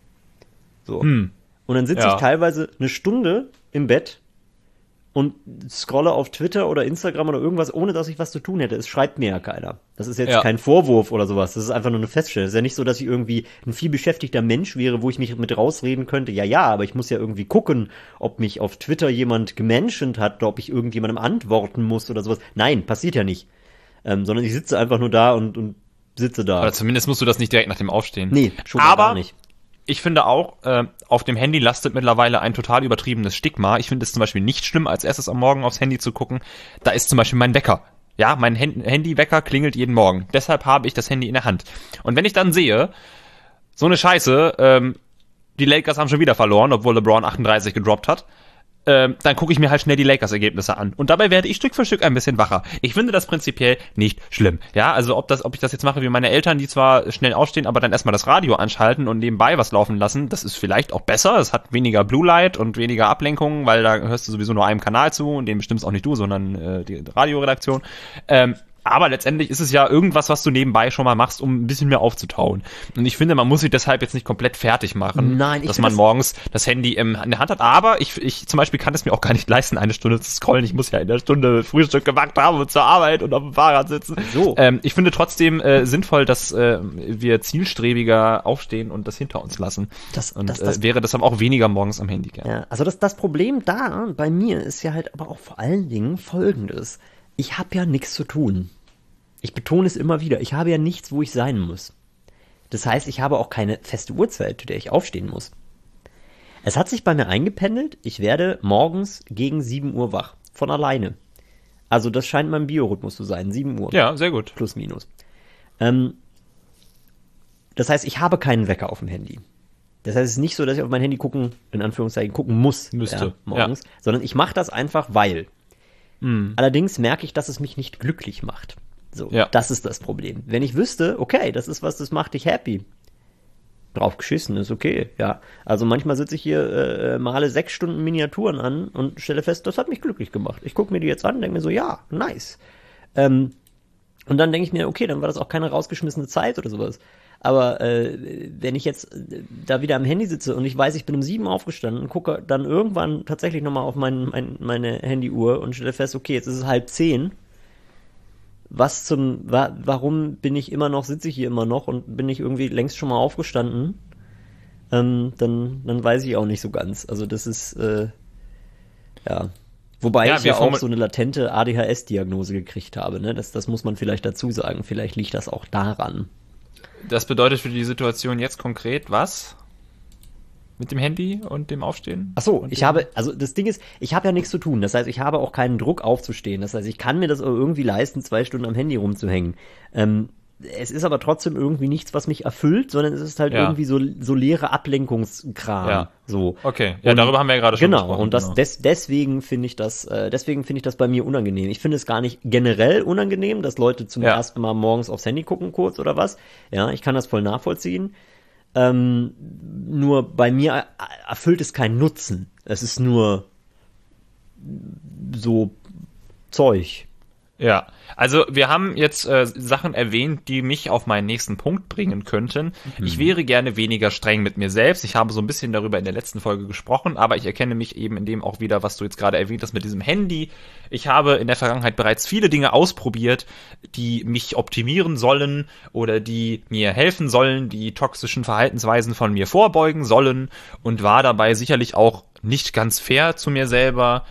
So. Und dann sitze ich teilweise eine Stunde im Bett und scrolle auf Twitter oder Instagram oder irgendwas, ohne dass ich was zu tun hätte. Es schreibt mir ja keiner. Das ist jetzt kein Vorwurf oder sowas. Das ist einfach nur eine Feststellung. Es ist ja nicht so, dass ich irgendwie ein viel beschäftigter Mensch wäre, wo ich mich mit rausreden könnte. Ja, aber ich muss ja irgendwie gucken, ob mich auf Twitter jemand gemenschent hat, oder ob ich irgendjemandem antworten muss oder sowas. Nein, passiert ja nicht. Sondern ich sitze einfach nur da und sitze da. Aber zumindest musst du das nicht direkt nach dem Aufstehen. Nee, schon gar nicht. Ich finde auch, auf dem Handy lastet mittlerweile ein total übertriebenes Stigma. Ich finde es zum Beispiel nicht schlimm, als erstes am Morgen aufs Handy zu gucken. Da ist zum Beispiel mein Wecker. Ja, mein Handywecker klingelt jeden Morgen. Deshalb habe ich das Handy in der Hand. Und wenn ich dann sehe, so eine Scheiße, die Lakers haben schon wieder verloren, obwohl LeBron 38 gedroppt hat, dann gucke ich mir halt schnell die Lakers-Ergebnisse an. Und dabei werde ich Stück für Stück ein bisschen wacher. Ich finde das prinzipiell nicht schlimm. Ja, also ob ich das jetzt mache wie meine Eltern, die zwar schnell aufstehen, aber dann erstmal das Radio anschalten und nebenbei was laufen lassen, das ist vielleicht auch besser. Es hat weniger Blue Light und weniger Ablenkungen, weil da hörst du sowieso nur einem Kanal zu und den bestimmst auch nicht du, sondern die Radioredaktion. Aber letztendlich ist es ja irgendwas, was du nebenbei schon mal machst, um ein bisschen mehr aufzutauen. Und ich finde, man muss sich deshalb jetzt nicht komplett fertig machen, dass man morgens das Handy in der Hand hat. Aber ich zum Beispiel kann es mir auch gar nicht leisten, eine Stunde zu scrollen. Ich muss ja in der Stunde Frühstück gemacht haben und zur Arbeit und auf dem Fahrrad sitzen. So. Ich finde trotzdem sinnvoll, dass wir zielstrebiger aufstehen und das hinter uns lassen. Wäre deshalb auch weniger morgens am Handy gerne. Ja, also das Problem da bei mir ist ja halt aber auch vor allen Dingen Folgendes. Ich habe ja nichts zu tun. Ich betone es immer wieder, ich habe ja nichts, wo ich sein muss. Das heißt, ich habe auch keine feste Uhrzeit, zu der ich aufstehen muss. Es hat sich bei mir eingependelt, ich werde morgens gegen 7 Uhr wach. Von alleine. Also das scheint mein Biorhythmus zu sein, 7 Uhr. Ja, sehr gut. Plus, minus. Das heißt, ich habe keinen Wecker auf dem Handy. Das heißt, es ist nicht so, dass ich auf mein Handy gucken muss. Müsste. Morgens. Ja. Sondern ich mache das einfach, weil. Allerdings merke ich, dass es mich nicht glücklich macht. So, das ist das Problem. Wenn ich wüsste, okay, das ist was, das macht dich happy. Drauf geschissen, ist okay, ja. Also manchmal sitze ich hier, male 6 Stunden Miniaturen an und stelle fest, das hat mich glücklich gemacht. Ich gucke mir die jetzt an und denke mir so, ja, nice. Und dann denke ich mir, okay, dann war das auch keine rausgeschmissene Zeit oder sowas. Aber wenn ich jetzt da wieder am Handy sitze und ich weiß, ich bin um 7 aufgestanden und gucke dann irgendwann tatsächlich nochmal auf meine Handyuhr und stelle fest, okay, jetzt ist es 9:30. Warum sitze ich hier immer noch und bin ich irgendwie längst schon mal aufgestanden? Dann weiß ich auch nicht so ganz. Also das ist, ja. Wobei ich ja auch so eine latente ADHS-Diagnose gekriegt habe, ne? Das muss man vielleicht dazu sagen. Vielleicht liegt das auch daran. Das bedeutet für die Situation jetzt konkret was? Mit dem Handy und dem Aufstehen? Ach so, das Ding ist, ich habe ja nichts zu tun. Das heißt, ich habe auch keinen Druck aufzustehen. Das heißt, ich kann mir das irgendwie leisten, 2 Stunden am Handy rumzuhängen. Es ist aber trotzdem irgendwie nichts, was mich erfüllt, sondern es ist halt irgendwie so leere Ablenkungskram. Ja. So. Okay, ja, darüber haben wir ja gerade schon gesprochen. Und deswegen finde ich das bei mir unangenehm. Ich finde es gar nicht generell unangenehm, dass Leute zum ersten Mal morgens aufs Handy gucken kurz oder was. Ja, ich kann das voll nachvollziehen. Nur bei mir erfüllt es keinen Nutzen. Es ist nur so Zeug. Ja, also wir haben jetzt Sachen erwähnt, die mich auf meinen nächsten Punkt bringen könnten. Ich wäre gerne weniger streng mit mir selbst. Ich habe so ein bisschen darüber in der letzten Folge gesprochen, aber ich erkenne mich eben in dem auch wieder, was du jetzt gerade erwähnt hast mit diesem Handy. Ich habe in der Vergangenheit bereits viele Dinge ausprobiert, die mich optimieren sollen oder die mir helfen sollen, die toxischen Verhaltensweisen von mir vorbeugen sollen und war dabei sicherlich auch nicht ganz fair zu mir selber.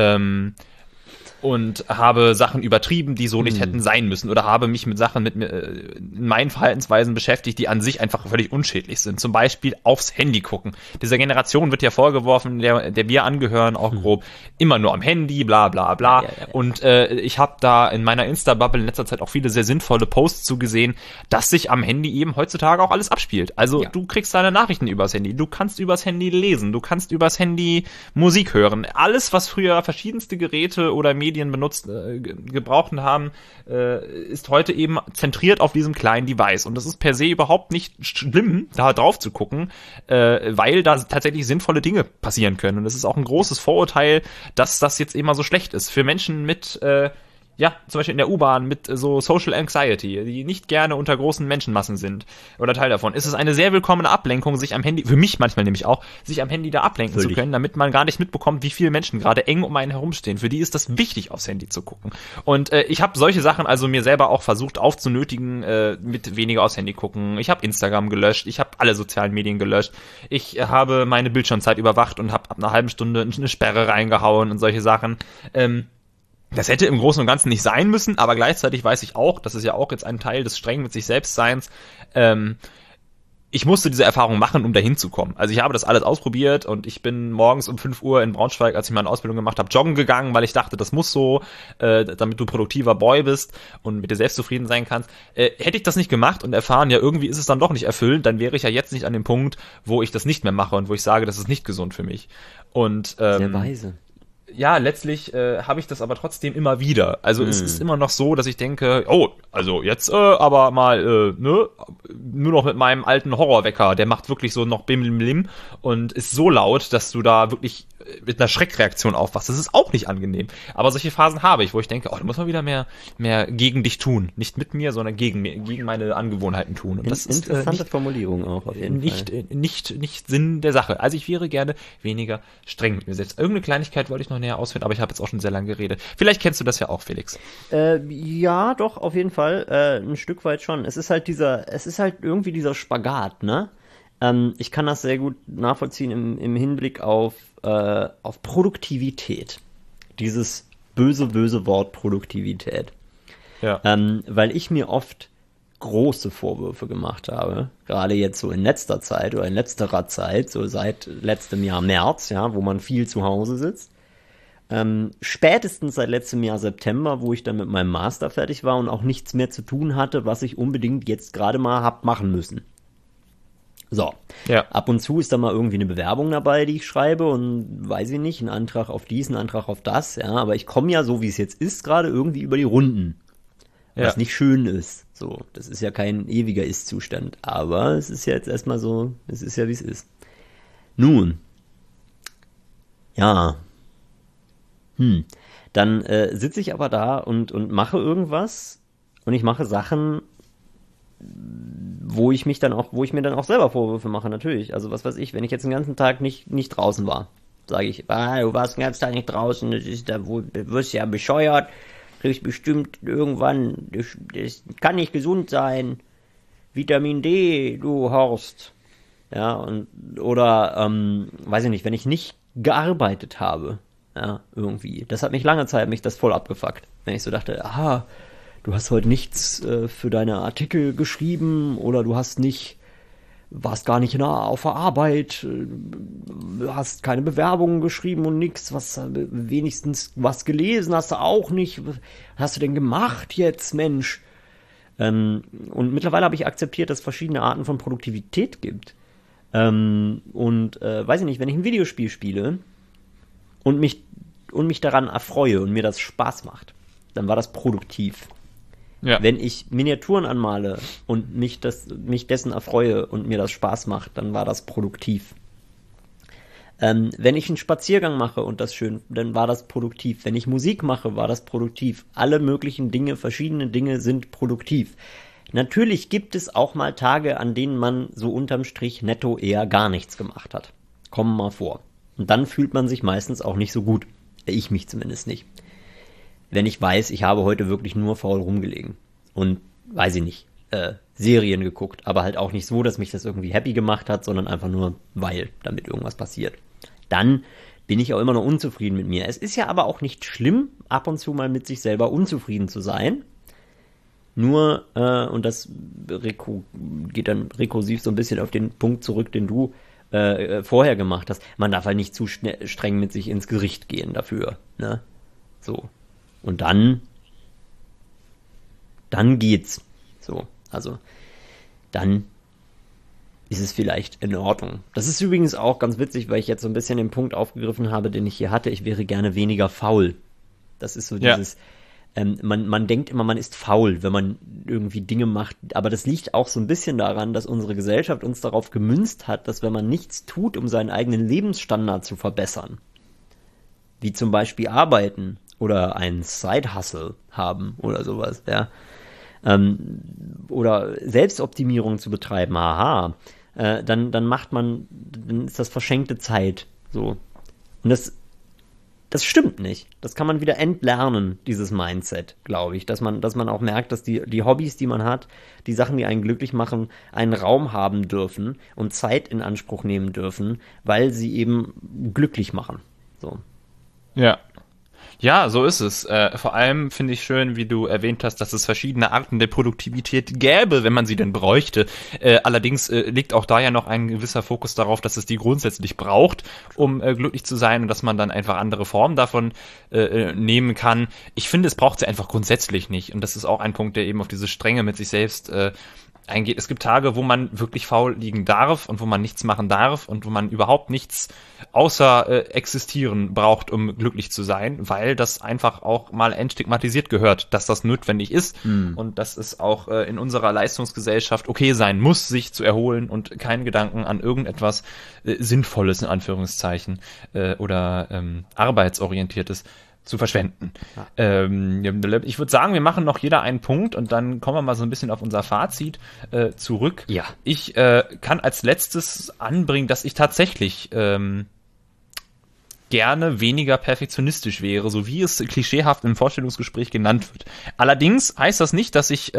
Und habe Sachen übertrieben, die so nicht hätten sein müssen oder habe mich mit Sachen in meinen Verhaltensweisen beschäftigt, die an sich einfach völlig unschädlich sind. Zum Beispiel aufs Handy gucken. Dieser Generation wird ja vorgeworfen, der wir angehören, auch grob, immer nur am Handy, bla bla bla. Ja. Und ich habe da in meiner Insta-Bubble in letzter Zeit auch viele sehr sinnvolle Posts zugesehen, dass sich am Handy eben heutzutage auch alles abspielt. Also du kriegst deine Nachrichten übers Handy, du kannst übers Handy lesen, du kannst übers Handy Musik hören. Alles, was früher verschiedenste Geräte oder Medien gebraucht haben, ist heute eben zentriert auf diesem kleinen Device. Und das ist per se überhaupt nicht schlimm, da drauf zu gucken, weil da tatsächlich sinnvolle Dinge passieren können. Und es ist auch ein großes Vorurteil, dass das jetzt immer so schlecht ist. Für Menschen mit zum Beispiel in der U-Bahn mit so Social Anxiety, die nicht gerne unter großen Menschenmassen sind oder Teil davon, ist es eine sehr willkommene Ablenkung, sich am Handy, für mich manchmal nämlich auch, sich am Handy da ablenken zu können, damit man gar nicht mitbekommt, wie viele Menschen gerade eng um einen herumstehen. Für die ist das wichtig, aufs Handy zu gucken. Und ich habe solche Sachen also mir selber auch versucht aufzunötigen, mit weniger aufs Handy gucken. Ich habe Instagram gelöscht, ich habe alle sozialen Medien gelöscht, ich habe meine Bildschirmzeit überwacht und habe ab einer halben Stunde eine Sperre reingehauen und solche Sachen. Das hätte im Großen und Ganzen nicht sein müssen, aber gleichzeitig weiß ich auch, das ist ja auch jetzt ein Teil des streng mit sich selbst Seins, ich musste diese Erfahrung machen, um dahin zu kommen. Also ich habe das alles ausprobiert und ich bin morgens um 5 Uhr in Braunschweig, als ich meine Ausbildung gemacht habe, joggen gegangen, weil ich dachte, das muss so, damit du produktiver Boy bist und mit dir selbst zufrieden sein kannst. Hätte ich das nicht gemacht und erfahren, ja irgendwie ist es dann doch nicht erfüllend, dann wäre ich ja jetzt nicht an dem Punkt, wo ich das nicht mehr mache und wo ich sage, das ist nicht gesund für mich. Und sehr weise. Ja, letztlich habe ich das aber trotzdem immer wieder. Also es ist immer noch so, dass ich denke, oh, also jetzt aber mal, nur noch mit meinem alten Horrorwecker, der macht wirklich so noch bim bim bim und ist so laut, dass du da wirklich mit einer Schreckreaktion aufwachst. Das ist auch nicht angenehm. Aber solche Phasen habe ich, wo ich denke, oh, da muss man wieder mehr gegen dich tun. Nicht mit mir, sondern gegen meine Angewohnheiten tun. Und das ist interessante Formulierung auch auf jeden Fall. Nicht Sinn der Sache. Also ich wäre gerne weniger streng mit mir selbst. Irgendeine Kleinigkeit wollte ich noch näher ausführen, aber ich habe jetzt auch schon sehr lange geredet. Vielleicht kennst du das ja auch, Felix. Ja, doch, auf jeden Fall. Ein Stück weit schon. Es ist halt irgendwie dieser Spagat, ne? Ich kann das sehr gut nachvollziehen im Hinblick auf Produktivität. Dieses böse Wort Produktivität. Ja. Weil ich mir oft große Vorwürfe gemacht habe, gerade jetzt so in letzter Zeit oder in letzterer Zeit, so seit letztem Jahr März, ja, wo man viel zu Hause sitzt. Spätestens seit letztem Jahr September, wo ich dann mit meinem Master fertig war und auch nichts mehr zu tun hatte, was ich unbedingt jetzt gerade mal hab machen müssen. So, ja. Ab und zu ist da mal irgendwie eine Bewerbung dabei, die ich schreibe und weiß ich nicht, ein Antrag auf dies, ein Antrag auf das, ja, aber ich komme ja, so wie es jetzt ist, gerade irgendwie über die Runden, was nicht schön ist, so, das ist ja kein ewiger Ist-Zustand, aber es ist ja jetzt erstmal so, es ist ja, wie es ist. Nun, ja, dann sitze ich aber da und mache irgendwas und ich mache Sachen, wo ich mir dann auch selber Vorwürfe mache, natürlich. Also was weiß ich, wenn ich jetzt den ganzen Tag nicht draußen war, sage ich, du warst den ganzen Tag nicht draußen, du wirst ja bescheuert, kriegst bestimmt irgendwann, das kann nicht gesund sein, Vitamin D, du Horst. Ja, oder weiß ich nicht, wenn ich nicht gearbeitet habe, ja, irgendwie. Das hat mich lange Zeit, das voll abgefuckt. Wenn ich so dachte, du hast heute nichts für deine Artikel geschrieben oder du warst gar nicht auf der Arbeit, hast keine Bewerbungen geschrieben und nix, wenigstens was gelesen hast du auch nicht. Was hast du denn gemacht jetzt, Mensch? Und mittlerweile habe ich akzeptiert, dass es verschiedene Arten von Produktivität gibt. Weiß ich nicht, wenn ich ein Videospiel spiele und mich daran erfreue und mir das Spaß macht, dann war das produktiv. Ja. Wenn ich Miniaturen anmale und mich dessen erfreue und mir das Spaß macht, dann war das produktiv. Wenn ich einen Spaziergang mache und das schön, dann war das produktiv. Wenn ich Musik mache, war das produktiv. Alle möglichen Dinge, verschiedene Dinge sind produktiv. Natürlich gibt es auch mal Tage, an denen man so unterm Strich netto eher gar nichts gemacht hat. Kommen mal vor. Und dann fühlt man sich meistens auch nicht so gut. Ich mich zumindest nicht. Wenn ich weiß, ich habe heute wirklich nur faul rumgelegen. Und, weiß ich nicht, Serien geguckt. Aber halt auch nicht so, dass mich das irgendwie happy gemacht hat, sondern einfach nur, weil damit irgendwas passiert. Dann bin ich auch immer noch unzufrieden mit mir. Es ist ja aber auch nicht schlimm, ab und zu mal mit sich selber unzufrieden zu sein. Nur, und das geht dann rekursiv so ein bisschen auf den Punkt zurück, den du vorher gemacht hast, man darf halt nicht zu streng mit sich ins Gericht gehen dafür. Ne? So. Und dann geht's. So. Also, dann ist es vielleicht in Ordnung. Das ist übrigens auch ganz witzig, weil ich jetzt so ein bisschen den Punkt aufgegriffen habe, den ich hier hatte. Ich wäre gerne weniger faul. Das ist so dieses, man denkt immer, man ist faul, wenn man irgendwie Dinge macht. Aber das liegt auch so ein bisschen daran, dass unsere Gesellschaft uns darauf gemünzt hat, dass wenn man nichts tut, um seinen eigenen Lebensstandard zu verbessern, wie zum Beispiel arbeiten oder einen Side-Hustle haben oder sowas, ja, oder Selbstoptimierung zu betreiben, dann ist das verschenkte Zeit, so. Und das stimmt nicht. Das kann man wieder entlernen, dieses Mindset, glaube ich, dass man auch merkt, dass die Hobbys, die man hat, die Sachen, die einen glücklich machen, einen Raum haben dürfen und Zeit in Anspruch nehmen dürfen, weil sie eben glücklich machen, so. Ja. Ja, so ist es. Vor allem finde ich schön, wie du erwähnt hast, dass es verschiedene Arten der Produktivität gäbe, wenn man sie denn bräuchte. Allerdings liegt auch da ja noch ein gewisser Fokus darauf, dass es die grundsätzlich braucht, um glücklich zu sein und dass man dann einfach andere Formen davon nehmen kann. Ich finde, es braucht sie einfach grundsätzlich nicht. Und das ist auch ein Punkt, der eben auf diese Strenge mit sich selbst eingeht. Es gibt Tage, wo man wirklich faul liegen darf und wo man nichts machen darf und wo man überhaupt nichts außer existieren braucht, um glücklich zu sein, weil das einfach auch mal entstigmatisiert gehört, dass das notwendig ist und dass es auch in unserer Leistungsgesellschaft okay sein muss, sich zu erholen und keinen Gedanken an irgendetwas Sinnvolles, in Anführungszeichen, oder arbeitsorientiertes zu verschwenden. Ja. Ich würde sagen, wir machen noch jeder einen Punkt und dann kommen wir mal so ein bisschen auf unser Fazit zurück. Ja. Ich kann als letztes anbringen, dass ich tatsächlich gerne weniger perfektionistisch wäre, so wie es klischeehaft im Vorstellungsgespräch genannt wird. Allerdings heißt das nicht, dass ich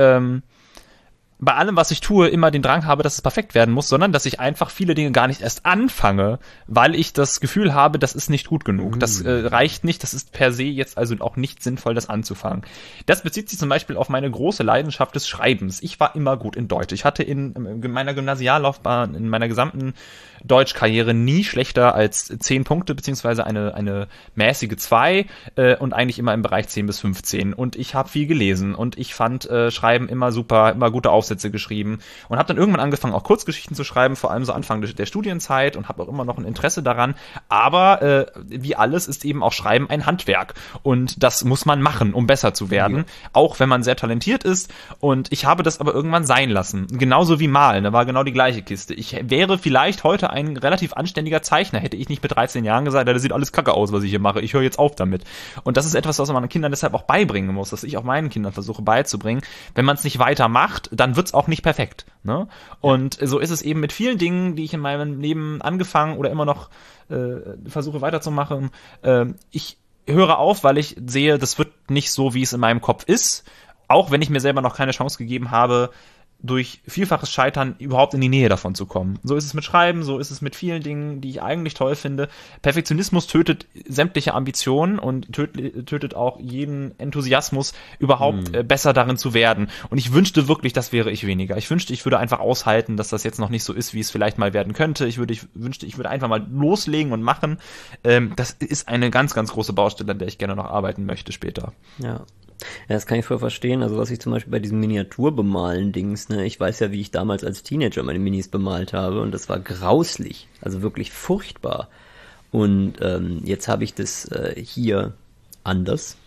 bei allem, was ich tue, immer den Drang habe, dass es perfekt werden muss, sondern dass ich einfach viele Dinge gar nicht erst anfange, weil ich das Gefühl habe, das ist nicht gut genug. Das reicht nicht, das ist per se jetzt also auch nicht sinnvoll, das anzufangen. Das bezieht sich zum Beispiel auf meine große Leidenschaft des Schreibens. Ich war immer gut in Deutsch. Ich hatte in meiner Gymnasiallaufbahn, in meiner gesamten Deutschkarriere nie schlechter als 10 Punkte, beziehungsweise eine mäßige 2 und eigentlich immer im Bereich 10 bis 15. Und ich habe viel gelesen und ich fand Schreiben immer super, immer gute Aufsätze geschrieben und habe dann irgendwann angefangen, auch Kurzgeschichten zu schreiben, vor allem so Anfang der Studienzeit und habe auch immer noch ein Interesse daran. Aber wie alles ist eben auch Schreiben ein Handwerk und das muss man machen, um besser zu werden, auch wenn man sehr talentiert ist. Und ich habe das aber irgendwann sein lassen. Genauso wie Malen, da war genau die gleiche Kiste. Ich wäre vielleicht heute ein relativ anständiger Zeichner, hätte ich nicht mit 13 Jahren gesagt, das sieht alles kacke aus, was ich hier mache, ich höre jetzt auf damit. Und das ist etwas, was man den Kindern deshalb auch beibringen muss, dass ich auch meinen Kindern versuche beizubringen. Wenn man es nicht weiter macht, dann wird's auch nicht perfekt. Ne? Und so ist es eben mit vielen Dingen, die ich in meinem Leben angefangen oder immer noch versuche weiterzumachen. Ich höre auf, weil ich sehe, das wird nicht so, wie es in meinem Kopf ist, auch wenn ich mir selber noch keine Chance gegeben habe, durch vielfaches Scheitern überhaupt in die Nähe davon zu kommen. So ist es mit Schreiben, so ist es mit vielen Dingen, die ich eigentlich toll finde. Perfektionismus tötet sämtliche Ambitionen und tötet auch jeden Enthusiasmus, überhaupt besser darin zu werden. Und ich wünschte wirklich, das wäre ich weniger. Ich wünschte, ich würde einfach aushalten, dass das jetzt noch nicht so ist, wie es vielleicht mal werden könnte. Ich wünschte, ich würde einfach mal loslegen und machen. Das ist eine ganz, ganz große Baustelle, an der ich gerne noch arbeiten möchte später. Ja. Ja, das kann ich voll verstehen. Also was ich zum Beispiel bei diesem Miniaturbemalen-Dings, ne, ich weiß ja, wie ich damals als Teenager meine Minis bemalt habe und das war grauslich, also wirklich furchtbar. Und jetzt habe ich das hier anders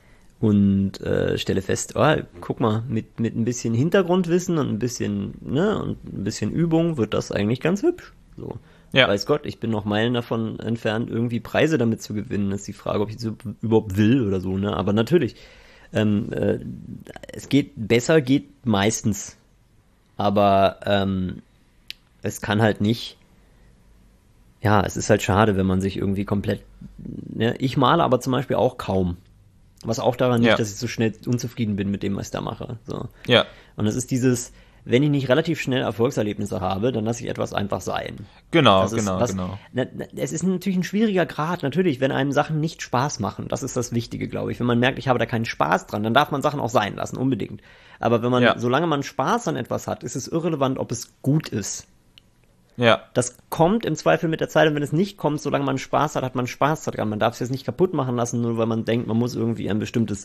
und stelle fest, guck mal, mit ein bisschen Hintergrundwissen und ein bisschen, ne, und ein bisschen Übung wird das eigentlich ganz hübsch. So. Ja. Weiß Gott, ich bin noch Meilen davon entfernt, irgendwie Preise damit zu gewinnen. Das ist die Frage, ob ich das überhaupt will oder so, ne? Aber natürlich, es geht besser, geht meistens. Aber es kann halt nicht. Ja, es ist halt schade, wenn man sich irgendwie komplett. Ne? Ich male aber zum Beispiel auch kaum. Was auch daran liegt, dass ich so schnell unzufrieden bin mit dem, was ich da mache. So. Ja. Und es ist dieses, wenn ich nicht relativ schnell Erfolgserlebnisse habe, dann lasse ich etwas einfach sein. Genau. Es ist natürlich ein schwieriger Grad, natürlich, wenn einem Sachen nicht Spaß machen. Das ist das Wichtige, glaube ich. Wenn man merkt, ich habe da keinen Spaß dran, dann darf man Sachen auch sein lassen, unbedingt. Aber wenn man, solange man Spaß an etwas hat, ist es irrelevant, ob es gut ist. Ja. Das kommt im Zweifel mit der Zeit, und wenn es nicht kommt, solange man Spaß hat, hat man Spaß daran. Man darf es jetzt nicht kaputt machen lassen, nur weil man denkt, man muss irgendwie ein bestimmtes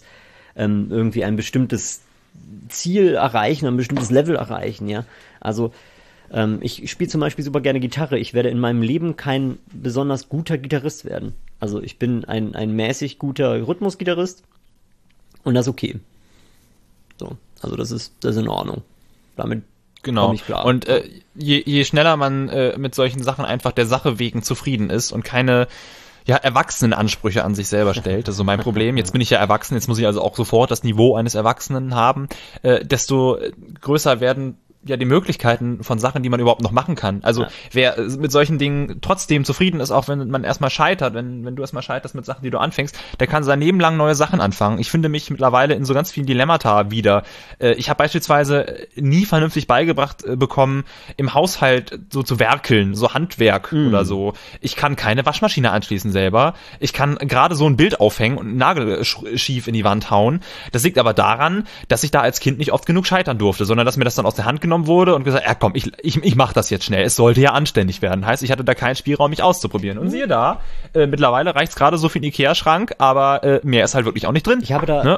Ziel erreichen, ein bestimmtes Level erreichen, ja. Also ich spiele zum Beispiel super gerne Gitarre. Ich werde in meinem Leben kein besonders guter Gitarrist werden. Also ich bin ein mäßig guter Rhythmusgitarrist und das ist okay. So, also das ist in Ordnung. Damit Genau. komme ich klar. Und je schneller man mit solchen Sachen einfach der Sache wegen zufrieden ist und keine Erwachsenenansprüche an sich selber stellt, das ist so mein Problem. Jetzt bin ich ja erwachsen, jetzt muss ich also auch sofort das Niveau eines Erwachsenen haben, desto größer werden ja die Möglichkeiten von Sachen, die man überhaupt noch machen kann. Also wer mit solchen Dingen trotzdem zufrieden ist, auch wenn man erstmal scheitert, wenn du erstmal scheiterst mit Sachen, die du anfängst, der kann sein Leben lang neue Sachen anfangen. Ich finde mich mittlerweile in so ganz vielen Dilemmata wieder. Ich habe beispielsweise nie vernünftig beigebracht bekommen, im Haushalt so zu werkeln, so Handwerk oder so. Ich kann keine Waschmaschine anschließen selber. Ich kann gerade so ein Bild aufhängen und einen Nagel schief in die Wand hauen. Das liegt aber daran, dass ich da als Kind nicht oft genug scheitern durfte, sondern dass mir das dann aus der Hand genommen wurde und gesagt, komm, ich mach das jetzt schnell. Es sollte ja anständig werden. Heißt, ich hatte da keinen Spielraum, mich auszuprobieren. Und siehe da, mittlerweile reicht's gerade so für einen Ikea-Schrank, aber mehr ist halt wirklich auch nicht drin.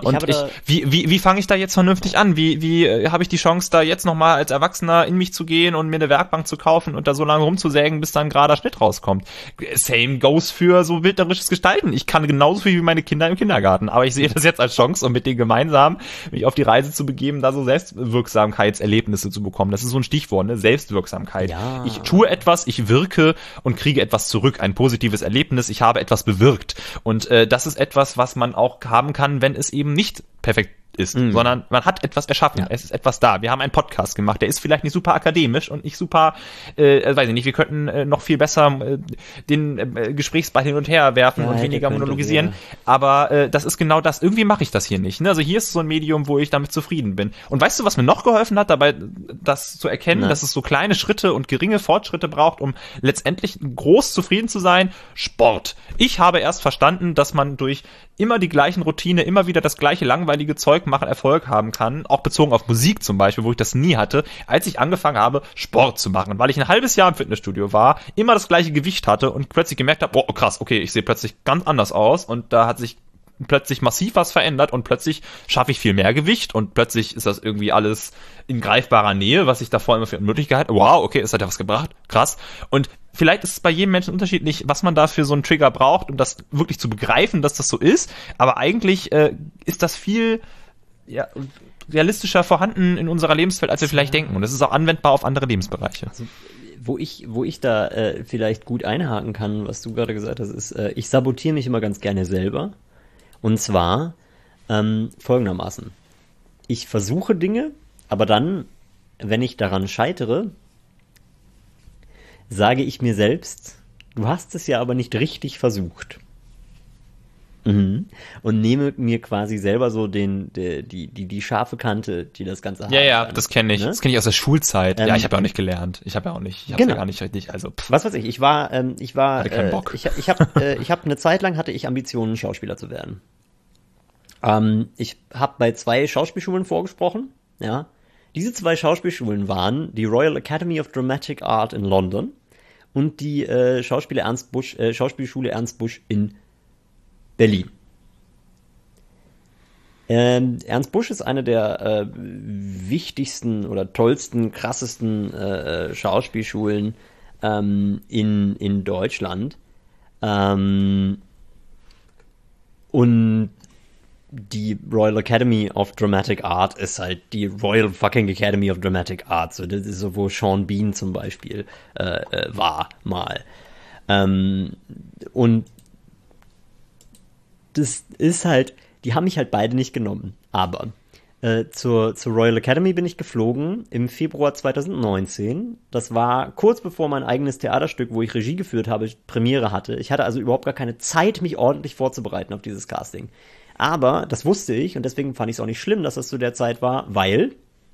Wie fange ich da jetzt vernünftig an? Wie habe ich die Chance, da jetzt nochmal als Erwachsener in mich zu gehen und mir eine Werkbank zu kaufen und da so lange rumzusägen, bis dann gerade der Schnitt rauskommt? Same goes für so bildnerisches Gestalten. Ich kann genauso viel wie meine Kinder im Kindergarten, aber ich sehe das jetzt als Chance, um mit denen gemeinsam mich auf die Reise zu begeben, da so Selbstwirksamkeitserlebnisse zu bekommen. Das ist so ein Stichwort, ne? Selbstwirksamkeit. Ja. Ich tue etwas, ich wirke und kriege etwas zurück, ein positives Erlebnis, ich habe etwas bewirkt. Und das ist etwas, was man auch haben kann, wenn es eben nicht perfekt ist, sondern man hat etwas erschaffen, es ist etwas da. Wir haben einen Podcast gemacht, der ist vielleicht nicht super akademisch und nicht super, weiß ich nicht, wir könnten noch viel besser den Gesprächsball hin und her werfen und weniger monologisieren, aber das ist genau das, irgendwie mache ich das hier nicht. Ne? Also hier ist so ein Medium, wo ich damit zufrieden bin. Und weißt du, was mir noch geholfen hat, dabei das zu erkennen, dass es so kleine Schritte und geringe Fortschritte braucht, um letztendlich groß zufrieden zu sein? Sport. Ich habe erst verstanden, dass man durch immer die gleichen Routine, immer wieder das gleiche langweilige Zeug machen, Erfolg haben kann, auch bezogen auf Musik zum Beispiel, wo ich das nie hatte, als ich angefangen habe, Sport zu machen, weil ich ein halbes Jahr im Fitnessstudio war, immer das gleiche Gewicht hatte und plötzlich gemerkt habe, oh krass, okay, ich sehe plötzlich ganz anders aus und da hat sich plötzlich massiv was verändert und plötzlich schaffe ich viel mehr Gewicht und plötzlich ist das irgendwie alles in greifbarer Nähe, was ich davor immer für unmöglich gehalten habe. Wow, okay, es hat ja was gebracht, krass. Und vielleicht ist es bei jedem Menschen unterschiedlich, was man da für so einen Trigger braucht, um das wirklich zu begreifen, dass das so ist, aber eigentlich ist das viel realistischer vorhanden in unserer Lebenswelt, als wir vielleicht denken. Und es ist auch anwendbar auf andere Lebensbereiche. Also, wo ich da vielleicht gut einhaken kann, was du gerade gesagt hast, ist, ich sabotiere mich immer ganz gerne selber. Und zwar folgendermaßen. Ich versuche Dinge, aber dann, wenn ich daran scheitere, sage ich mir selbst, du hast es ja aber nicht richtig versucht. Und nehme mir quasi selber so die scharfe Kante, die das Ganze hat. Ja, das kenne ich. Ne? Das kenne ich aus der Schulzeit. Ich habe ja auch nicht gelernt. Ich habe ja gar nicht richtig. Also, was weiß ich, ich hatte keinen Bock. Ich habe eine Zeit lang hatte ich Ambitionen, Schauspieler zu werden. Ich habe bei 2 Schauspielschulen vorgesprochen. Ja, diese 2 Schauspielschulen waren die Royal Academy of Dramatic Art in London und die Schauspielschule Ernst Busch in Berlin. Ernst Busch ist eine der wichtigsten oder tollsten, krassesten Schauspielschulen in Deutschland. Und die Royal Academy of Dramatic Art ist halt die Royal fucking Academy of Dramatic Art. So, das ist so, wo Sean Bean zum Beispiel war mal. Und das ist halt, die haben mich halt beide nicht genommen. Aber zur Royal Academy bin ich geflogen im Februar 2019. Das war kurz bevor mein eigenes Theaterstück, wo ich Regie geführt habe, Premiere hatte. Ich hatte also überhaupt gar keine Zeit, mich ordentlich vorzubereiten auf dieses Casting. Aber das wusste ich und deswegen fand ich es auch nicht schlimm, dass das zu der Zeit war, weil,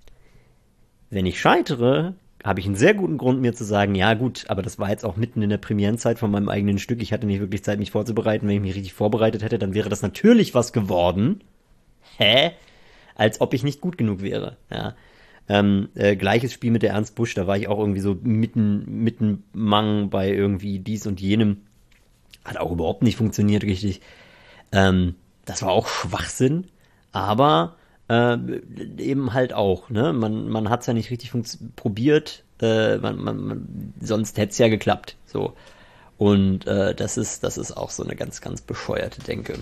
wenn ich scheitere, habe ich einen sehr guten Grund, mir zu sagen, ja gut, aber das war jetzt auch mitten in der Premierenzeit von meinem eigenen Stück. Ich hatte nicht wirklich Zeit, mich vorzubereiten. Wenn ich mich richtig vorbereitet hätte, dann wäre das natürlich was geworden. Als ob ich nicht gut genug wäre. Ja. Gleiches Spiel mit der Ernst Busch, da war ich auch irgendwie so mitten Mang bei irgendwie dies und jenem. Hat auch überhaupt nicht funktioniert richtig. Das war auch Schwachsinn, aber eben halt auch, ne? Man hat es ja nicht richtig probiert, sonst hätte es ja geklappt. So. Und das ist auch so eine ganz, ganz bescheuerte Denke.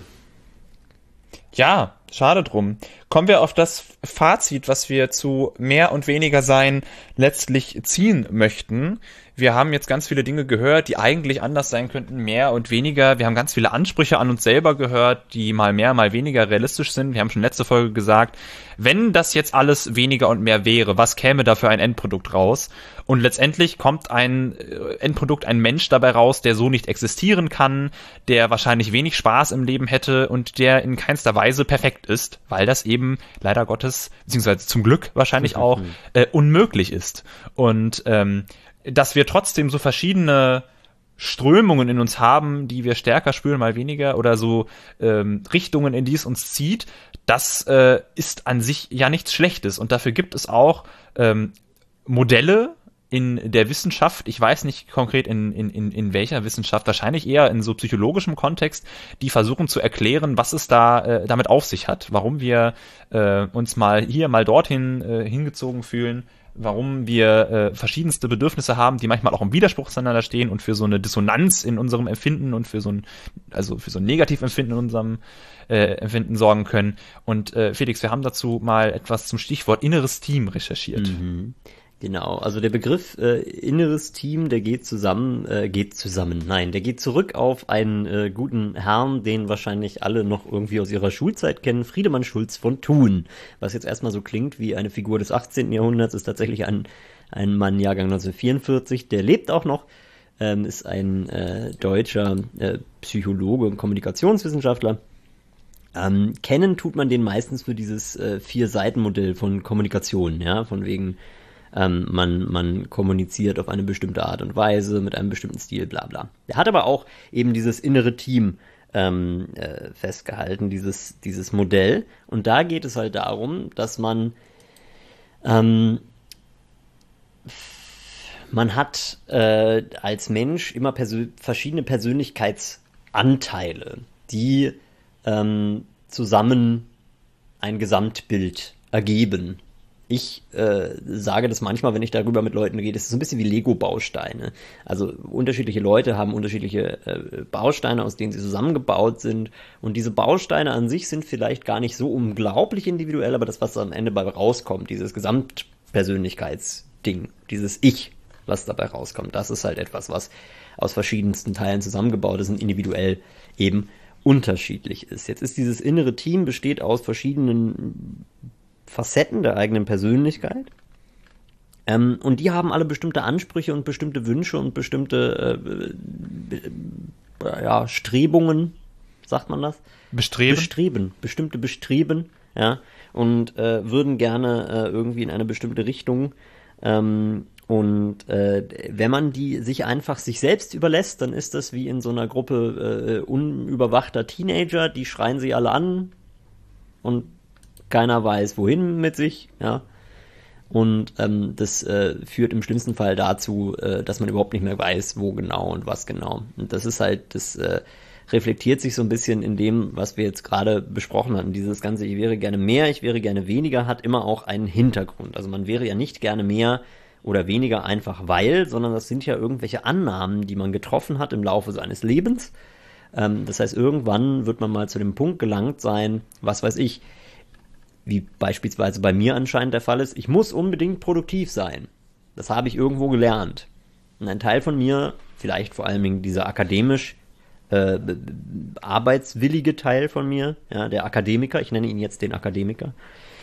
Ja, schade drum. Kommen wir auf das Fazit, was wir zu mehr und weniger sein letztlich ziehen möchten. Wir haben jetzt ganz viele Dinge gehört, die eigentlich anders sein könnten, mehr und weniger. Wir haben ganz viele Ansprüche an uns selber gehört, die mal mehr, mal weniger realistisch sind. Wir haben schon letzte Folge gesagt, wenn das jetzt alles weniger und mehr wäre, was käme da für ein Endprodukt raus? Und letztendlich kommt ein Endprodukt, ein Mensch dabei raus, der so nicht existieren kann, der wahrscheinlich wenig Spaß im Leben hätte und der in keinster Weise perfekt ist, weil das eben leider Gottes, beziehungsweise zum Glück wahrscheinlich auch, unmöglich ist. Und dass wir trotzdem so verschiedene Strömungen in uns haben, die wir stärker spüren, mal weniger, oder so Richtungen, in die es uns zieht, das ist an sich ja nichts Schlechtes. Und dafür gibt es auch Modelle in der Wissenschaft, ich weiß nicht konkret in welcher Wissenschaft, wahrscheinlich eher in so psychologischem Kontext, die versuchen zu erklären, was es da damit auf sich hat, warum wir uns mal hier, mal dorthin hingezogen fühlen, warum wir verschiedenste Bedürfnisse haben, die manchmal auch im Widerspruch zueinander stehen und für so eine Dissonanz in unserem Empfinden und für so ein Negativempfinden in unserem Empfinden sorgen können. Und Felix, wir haben dazu mal etwas zum Stichwort inneres Team recherchiert. Mhm. Genau, also der Begriff inneres Team, der geht zurück auf einen guten Herrn, den wahrscheinlich alle noch irgendwie aus ihrer Schulzeit kennen, Friedemann Schulz von Thun. Was jetzt erstmal so klingt wie eine Figur des 18. Jahrhunderts, ist tatsächlich ein Mann, Jahrgang 1944, der lebt auch noch, ist ein deutscher Psychologe und Kommunikationswissenschaftler. Kennen tut man den meistens für dieses 4-Seiten-Modell von Kommunikation, ja, von wegen man kommuniziert auf eine bestimmte Art und Weise, mit einem bestimmten Stil, bla bla. Er hat aber auch eben dieses innere Team festgehalten, dieses Modell. Und da geht es halt darum, dass man hat als Mensch immer verschiedene Persönlichkeitsanteile, die zusammen ein Gesamtbild ergeben. Ich sage das manchmal, wenn ich darüber mit Leuten rede, es ist so ein bisschen wie Lego-Bausteine. Also unterschiedliche Leute haben unterschiedliche Bausteine, aus denen sie zusammengebaut sind. Und diese Bausteine an sich sind vielleicht gar nicht so unglaublich individuell, aber das, was am Ende dabei rauskommt, dieses Gesamtpersönlichkeitsding, dieses Ich, was dabei rauskommt, das ist halt etwas, was aus verschiedensten Teilen zusammengebaut ist und individuell eben unterschiedlich ist. Jetzt ist dieses innere Team besteht aus verschiedenen Facetten der eigenen Persönlichkeit. Und die haben alle bestimmte Ansprüche und bestimmte Wünsche und bestimmte Strebungen, sagt man das? Bestimmte Bestreben, ja, und würden gerne irgendwie in eine bestimmte Richtung. Wenn man die sich einfach sich selbst überlässt, dann ist das wie in so einer Gruppe unüberwachter Teenager, die schreien sie alle an und keiner weiß, wohin mit sich, ja. Und das führt im schlimmsten Fall dazu, dass man überhaupt nicht mehr weiß, wo genau und was genau. Und das ist halt, das reflektiert sich so ein bisschen in dem, was wir jetzt gerade besprochen hatten. Dieses ganze, ich wäre gerne mehr, ich wäre gerne weniger, hat immer auch einen Hintergrund. Also man wäre ja nicht gerne mehr oder weniger einfach weil, sondern das sind ja irgendwelche Annahmen, die man getroffen hat im Laufe seines Lebens. Das heißt, irgendwann wird man mal zu dem Punkt gelangt sein, was weiß ich, wie beispielsweise bei mir anscheinend der Fall ist, ich muss unbedingt produktiv sein. Das habe ich irgendwo gelernt. Und ein Teil von mir, vielleicht vor allen Dingen dieser akademisch arbeitswillige Teil von mir, ja, der Akademiker, ich nenne ihn jetzt den Akademiker,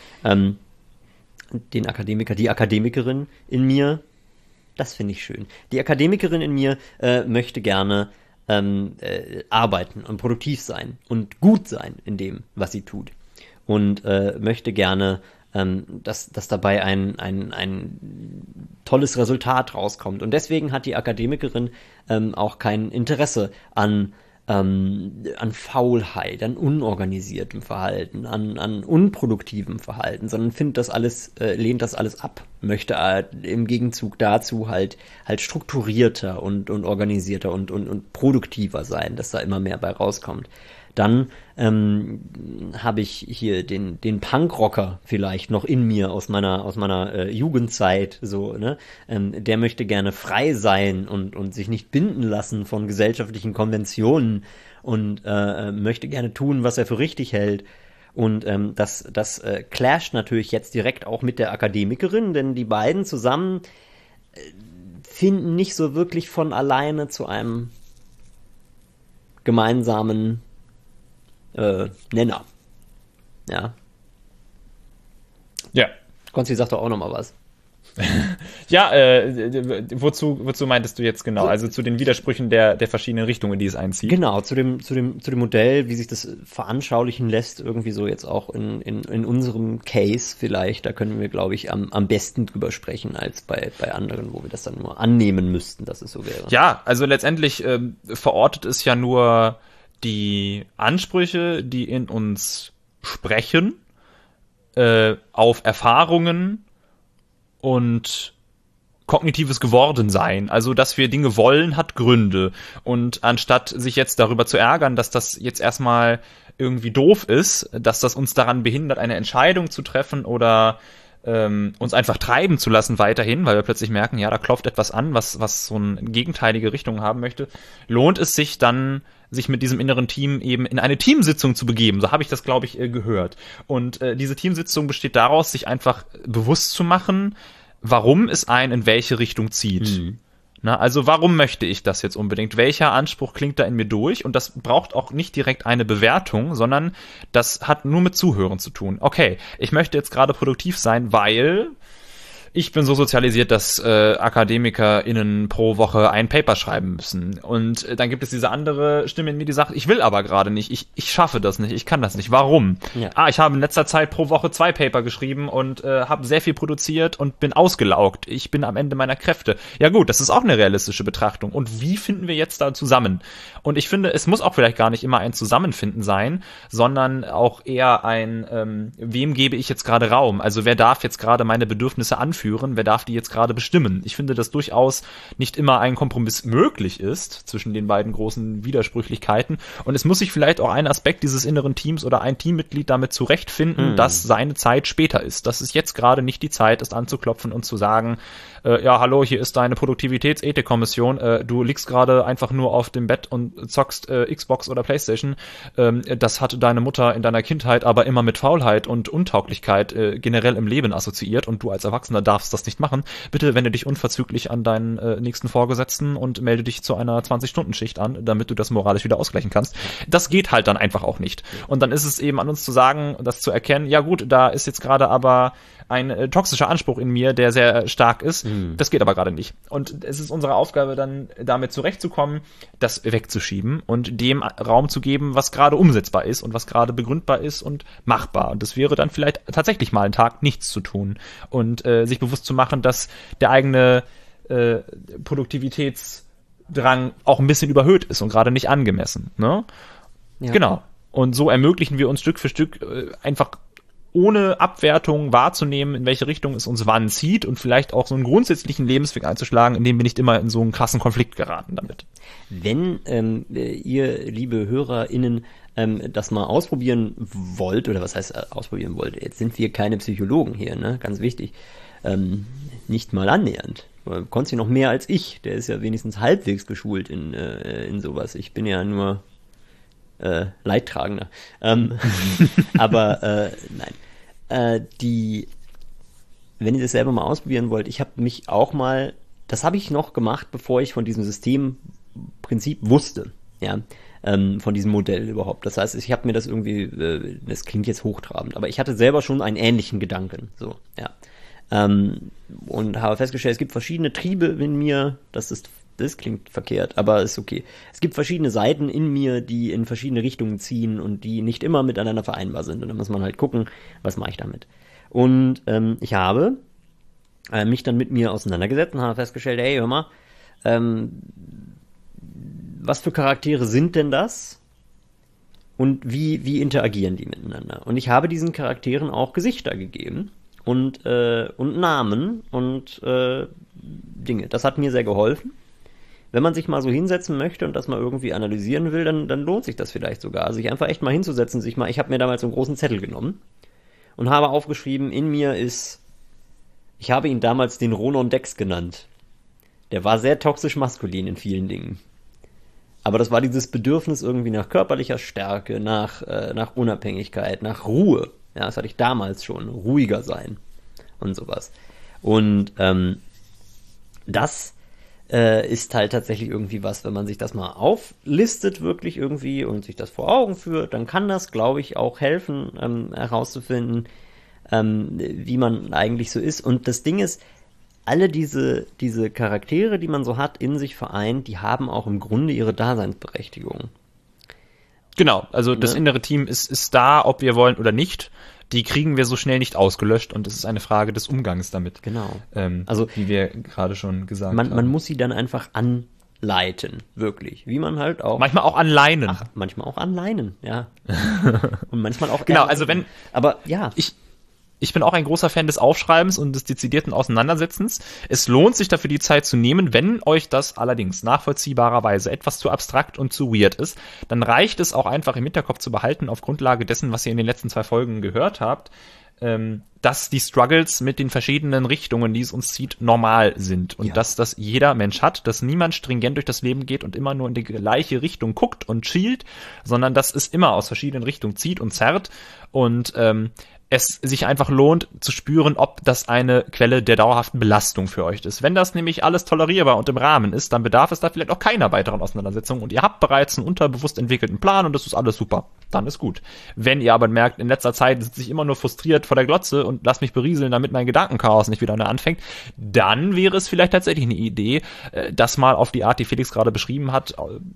die Akademikerin in mir, das finde ich schön. Die Akademikerin in mir möchte gerne arbeiten und produktiv sein und gut sein in dem, was sie tut. Und möchte gerne, dass dabei ein tolles Resultat rauskommt. Und deswegen hat die Akademikerin auch kein Interesse an Faulheit, an unorganisiertem Verhalten, an unproduktivem Verhalten, sondern lehnt das alles ab, möchte im Gegenzug dazu halt strukturierter und organisierter und produktiver sein, dass da immer mehr bei rauskommt. Dann habe ich hier den Punkrocker vielleicht noch in mir aus meiner Jugendzeit, so, ne? Der möchte gerne frei sein und sich nicht binden lassen von gesellschaftlichen Konventionen und möchte gerne tun, was er für richtig hält. Und das clasht natürlich jetzt direkt auch mit der Akademikerin, denn die beiden zusammen finden nicht so wirklich von alleine zu einem gemeinsamen Nenner. Ja. Ja. Konsti sagt doch auch nochmal was. Ja, wozu meintest du jetzt genau? Also zu den Widersprüchen der verschiedenen Richtungen, die es einzieht? Genau, zu dem Modell, wie sich das veranschaulichen lässt, irgendwie so jetzt auch in unserem Case vielleicht. Da können wir, glaube ich, am besten drüber sprechen als bei anderen, wo wir das dann nur annehmen müssten, dass es so wäre. Ja, also letztendlich verortet es ja nur die Ansprüche, die in uns sprechen, auf Erfahrungen und kognitives Gewordensein. Also, dass wir Dinge wollen, hat Gründe. Und anstatt sich jetzt darüber zu ärgern, dass das jetzt erstmal irgendwie doof ist, dass das uns daran behindert, eine Entscheidung zu treffen oder uns einfach treiben zu lassen weiterhin, weil wir plötzlich merken, ja, da klopft etwas an, was so eine gegenteilige Richtung haben möchte, lohnt es sich dann, sich mit diesem inneren Team eben in eine Teamsitzung zu begeben. So habe ich das, glaube ich, gehört. Und diese Teamsitzung besteht daraus, sich einfach bewusst zu machen, warum es einen in welche Richtung zieht. Mhm. Na, also warum möchte ich das jetzt unbedingt? Welcher Anspruch klingt da in mir durch? Und das braucht auch nicht direkt eine Bewertung, sondern das hat nur mit Zuhören zu tun. Okay, ich möchte jetzt gerade produktiv sein, weil ich bin so sozialisiert, dass AkademikerInnen pro Woche ein Paper schreiben müssen. Und dann gibt es diese andere Stimme in mir, die sagt, ich will aber gerade nicht, ich schaffe das nicht, ich kann das nicht. Warum? Ja. Ich habe in letzter Zeit pro Woche 2 Paper geschrieben und habe sehr viel produziert und bin ausgelaugt. Ich bin am Ende meiner Kräfte. Ja gut, das ist auch eine realistische Betrachtung. Und wie finden wir jetzt da zusammen? Und ich finde, es muss auch vielleicht gar nicht immer ein Zusammenfinden sein, sondern auch eher ein, wem gebe ich jetzt gerade Raum? Also wer darf jetzt gerade meine Bedürfnisse anführen? Wer darf die jetzt gerade bestimmen? Ich finde, dass durchaus nicht immer ein Kompromiss möglich ist zwischen den beiden großen Widersprüchlichkeiten. Und es muss sich vielleicht auch ein Aspekt dieses inneren Teams oder ein Teammitglied damit zurechtfinden, dass seine Zeit später ist. Dass es jetzt gerade nicht die Zeit ist, anzuklopfen und zu sagen, ja, hallo, hier ist deine Produktivitätsethikkommission, du liegst gerade einfach nur auf dem Bett und zockst Xbox oder Playstation. Das hat deine Mutter in deiner Kindheit aber immer mit Faulheit und Untauglichkeit generell im Leben assoziiert und du als Erwachsener darfst das nicht machen. Bitte wende dich unverzüglich an deinen nächsten Vorgesetzten und melde dich zu einer 20-Stunden-Schicht an, damit du das moralisch wieder ausgleichen kannst. Das geht halt dann einfach auch nicht. Und dann ist es eben an uns zu sagen, das zu erkennen, ja gut, da ist jetzt gerade aber ein toxischer Anspruch in mir, der sehr stark ist. Das geht aber gerade nicht. Und es ist unsere Aufgabe, dann damit zurechtzukommen, das wegzuschieben und dem Raum zu geben, was gerade umsetzbar ist und was gerade begründbar ist und machbar. Und das wäre dann vielleicht tatsächlich mal ein Tag, nichts zu tun und sich bewusst zu machen, dass der eigene Produktivitätsdrang auch ein bisschen überhöht ist und gerade nicht angemessen. Ne? Ja. Genau. Und so ermöglichen wir uns Stück für Stück einfach ohne Abwertung wahrzunehmen, in welche Richtung es uns wann zieht und vielleicht auch so einen grundsätzlichen Lebensweg einzuschlagen, in dem wir nicht immer in so einen krassen Konflikt geraten damit. Wenn ihr, liebe HörerInnen, das mal ausprobieren wollt, oder was heißt ausprobieren wollt, jetzt sind wir keine Psychologen hier, ne? Ganz wichtig, nicht mal annähernd. Konntest du noch mehr als ich, der ist ja wenigstens halbwegs geschult in sowas. Ich bin ja nur Leidtragender. Aber nein. Wenn ihr das selber mal ausprobieren wollt, ich habe mich auch mal, das habe ich noch gemacht, bevor ich von diesem Systemprinzip wusste, ja, von diesem Modell überhaupt. Das heißt, ich habe mir das irgendwie, das klingt jetzt hochtrabend, aber ich hatte selber schon einen ähnlichen Gedanken, so, ja. Und habe festgestellt, es gibt verschiedene Triebe in mir, das klingt verkehrt, aber ist okay. Es gibt verschiedene Seiten in mir, die in verschiedene Richtungen ziehen und die nicht immer miteinander vereinbar sind. Und da muss man halt gucken, was mache ich damit. Und ich habe mich dann mit mir auseinandergesetzt und habe festgestellt, hey, hör mal, was für Charaktere sind denn das? Und wie interagieren die miteinander? Und ich habe diesen Charakteren auch Gesichter gegeben und Namen und Dinge. Das hat mir sehr geholfen. Wenn man sich mal so hinsetzen möchte und das mal irgendwie analysieren will, dann lohnt sich das vielleicht sogar. Sich einfach echt mal hinzusetzen, ich habe mir damals so einen großen Zettel genommen und habe aufgeschrieben, ich habe ihn damals den Ronon Dex genannt. Der war sehr toxisch maskulin in vielen Dingen. Aber das war dieses Bedürfnis irgendwie nach körperlicher Stärke, nach Unabhängigkeit, nach Ruhe. Ja, das hatte ich damals schon. Ruhiger sein und sowas. Und das ist halt tatsächlich irgendwie was, wenn man sich das mal auflistet wirklich irgendwie und sich das vor Augen führt, dann kann das, glaube ich, auch helfen, herauszufinden, wie man eigentlich so ist. Und das Ding ist, alle diese Charaktere, die man so hat, in sich vereint, die haben auch im Grunde ihre Daseinsberechtigung. Genau, also das innere Team ist da, ob wir wollen oder nicht. Die kriegen wir so schnell nicht ausgelöscht und es ist eine Frage des Umgangs damit. Genau. Also wie wir gerade schon gesagt haben. Man muss sie dann einfach anleiten, wirklich. Wie man halt auch... Manchmal auch anleinen. Manchmal auch anleinen, ja. Und manchmal auch... Genau, also wenn... Aber ja... Ich bin auch ein großer Fan des Aufschreibens und des dezidierten Auseinandersetzens. Es lohnt sich dafür die Zeit zu nehmen. Wenn euch das allerdings nachvollziehbarerweise etwas zu abstrakt und zu weird ist, dann reicht es auch einfach im Hinterkopf zu behalten, auf Grundlage dessen, was ihr in den letzten 2 Folgen gehört habt, dass die Struggles mit den verschiedenen Richtungen, die es uns zieht, normal sind. Und dass das jeder Mensch hat, dass niemand stringent durch das Leben geht und immer nur in die gleiche Richtung guckt und schielt, sondern dass es immer aus verschiedenen Richtungen zieht und zerrt und es sich einfach lohnt zu spüren, ob das eine Quelle der dauerhaften Belastung für euch ist. Wenn das nämlich alles tolerierbar und im Rahmen ist, dann bedarf es da vielleicht auch keiner weiteren Auseinandersetzung und ihr habt bereits einen unterbewusst entwickelten Plan und das ist alles super. Dann ist gut. Wenn ihr aber merkt, in letzter Zeit sitze ich immer nur frustriert vor der Glotze und lass mich berieseln, damit mein Gedankenchaos nicht wieder anfängt, dann wäre es vielleicht tatsächlich eine Idee, das mal auf die Art, die Felix gerade beschrieben hat,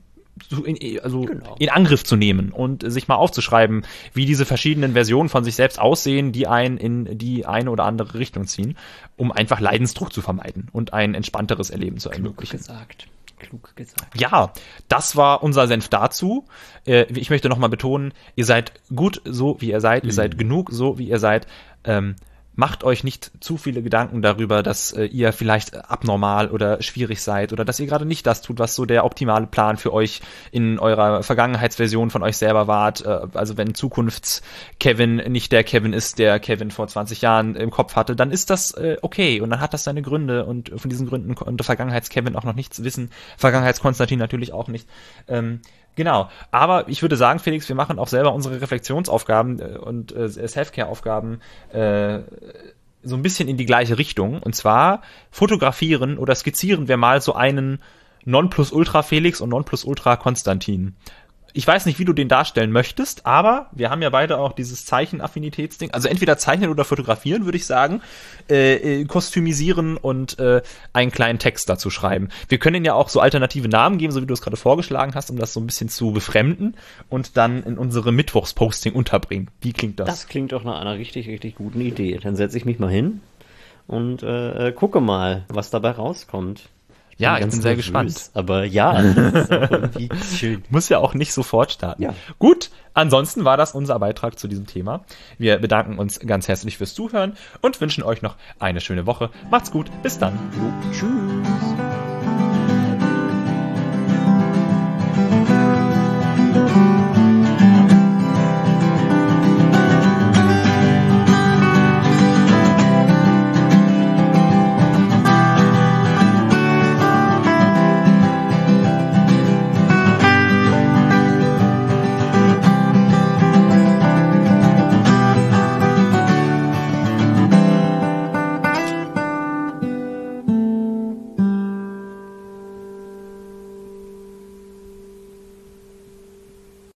in Angriff zu nehmen und sich mal aufzuschreiben, wie diese verschiedenen Versionen von sich selbst aussehen, die einen in die eine oder andere Richtung ziehen, um einfach Leidensdruck zu vermeiden und ein entspannteres Erleben zu ermöglichen. Klug gesagt. Ja, das war unser Senf dazu. Ich möchte nochmal betonen, ihr seid gut so, wie ihr seid, ihr seid genug so, wie ihr seid. Macht euch nicht zu viele Gedanken darüber, dass ihr vielleicht abnormal oder schwierig seid oder dass ihr gerade nicht das tut, was so der optimale Plan für euch in eurer Vergangenheitsversion von euch selber wart. Also wenn Zukunfts-Kevin nicht der Kevin ist, der Kevin vor 20 Jahren im Kopf hatte, dann ist das okay und dann hat das seine Gründe und von diesen Gründen konnte Vergangenheits-Kevin auch noch nichts wissen. Vergangenheits-Konstantin natürlich auch nicht. Genau, aber ich würde sagen, Felix, wir machen auch selber unsere Reflexionsaufgaben und Self-Care-Aufgaben so ein bisschen in die gleiche Richtung. Und zwar fotografieren oder skizzieren wir mal so einen Nonplusultra-Felix und Nonplusultra-Konstantin. Ich weiß nicht, wie du den darstellen möchtest, aber wir haben ja beide auch dieses Zeichenaffinitätsding. Also entweder zeichnen oder fotografieren, würde ich sagen. Kostümisieren und einen kleinen Text dazu schreiben. Wir können ihnen ja auch so alternative Namen geben, so wie du es gerade vorgeschlagen hast, um das so ein bisschen zu befremden und dann in unsere Mittwochsposting unterbringen. Wie klingt das? Das klingt doch nach einer richtig, richtig guten Idee. Dann setze ich mich mal hin und gucke mal, was dabei rauskommt. Ja, ich bin sehr gespannt. Aber ja, das ist auch irgendwie schön. Muss ja auch nicht sofort starten. Ja. Gut, ansonsten war das unser Beitrag zu diesem Thema. Wir bedanken uns ganz herzlich fürs Zuhören und wünschen euch noch eine schöne Woche. Macht's gut, bis dann. Tschüss.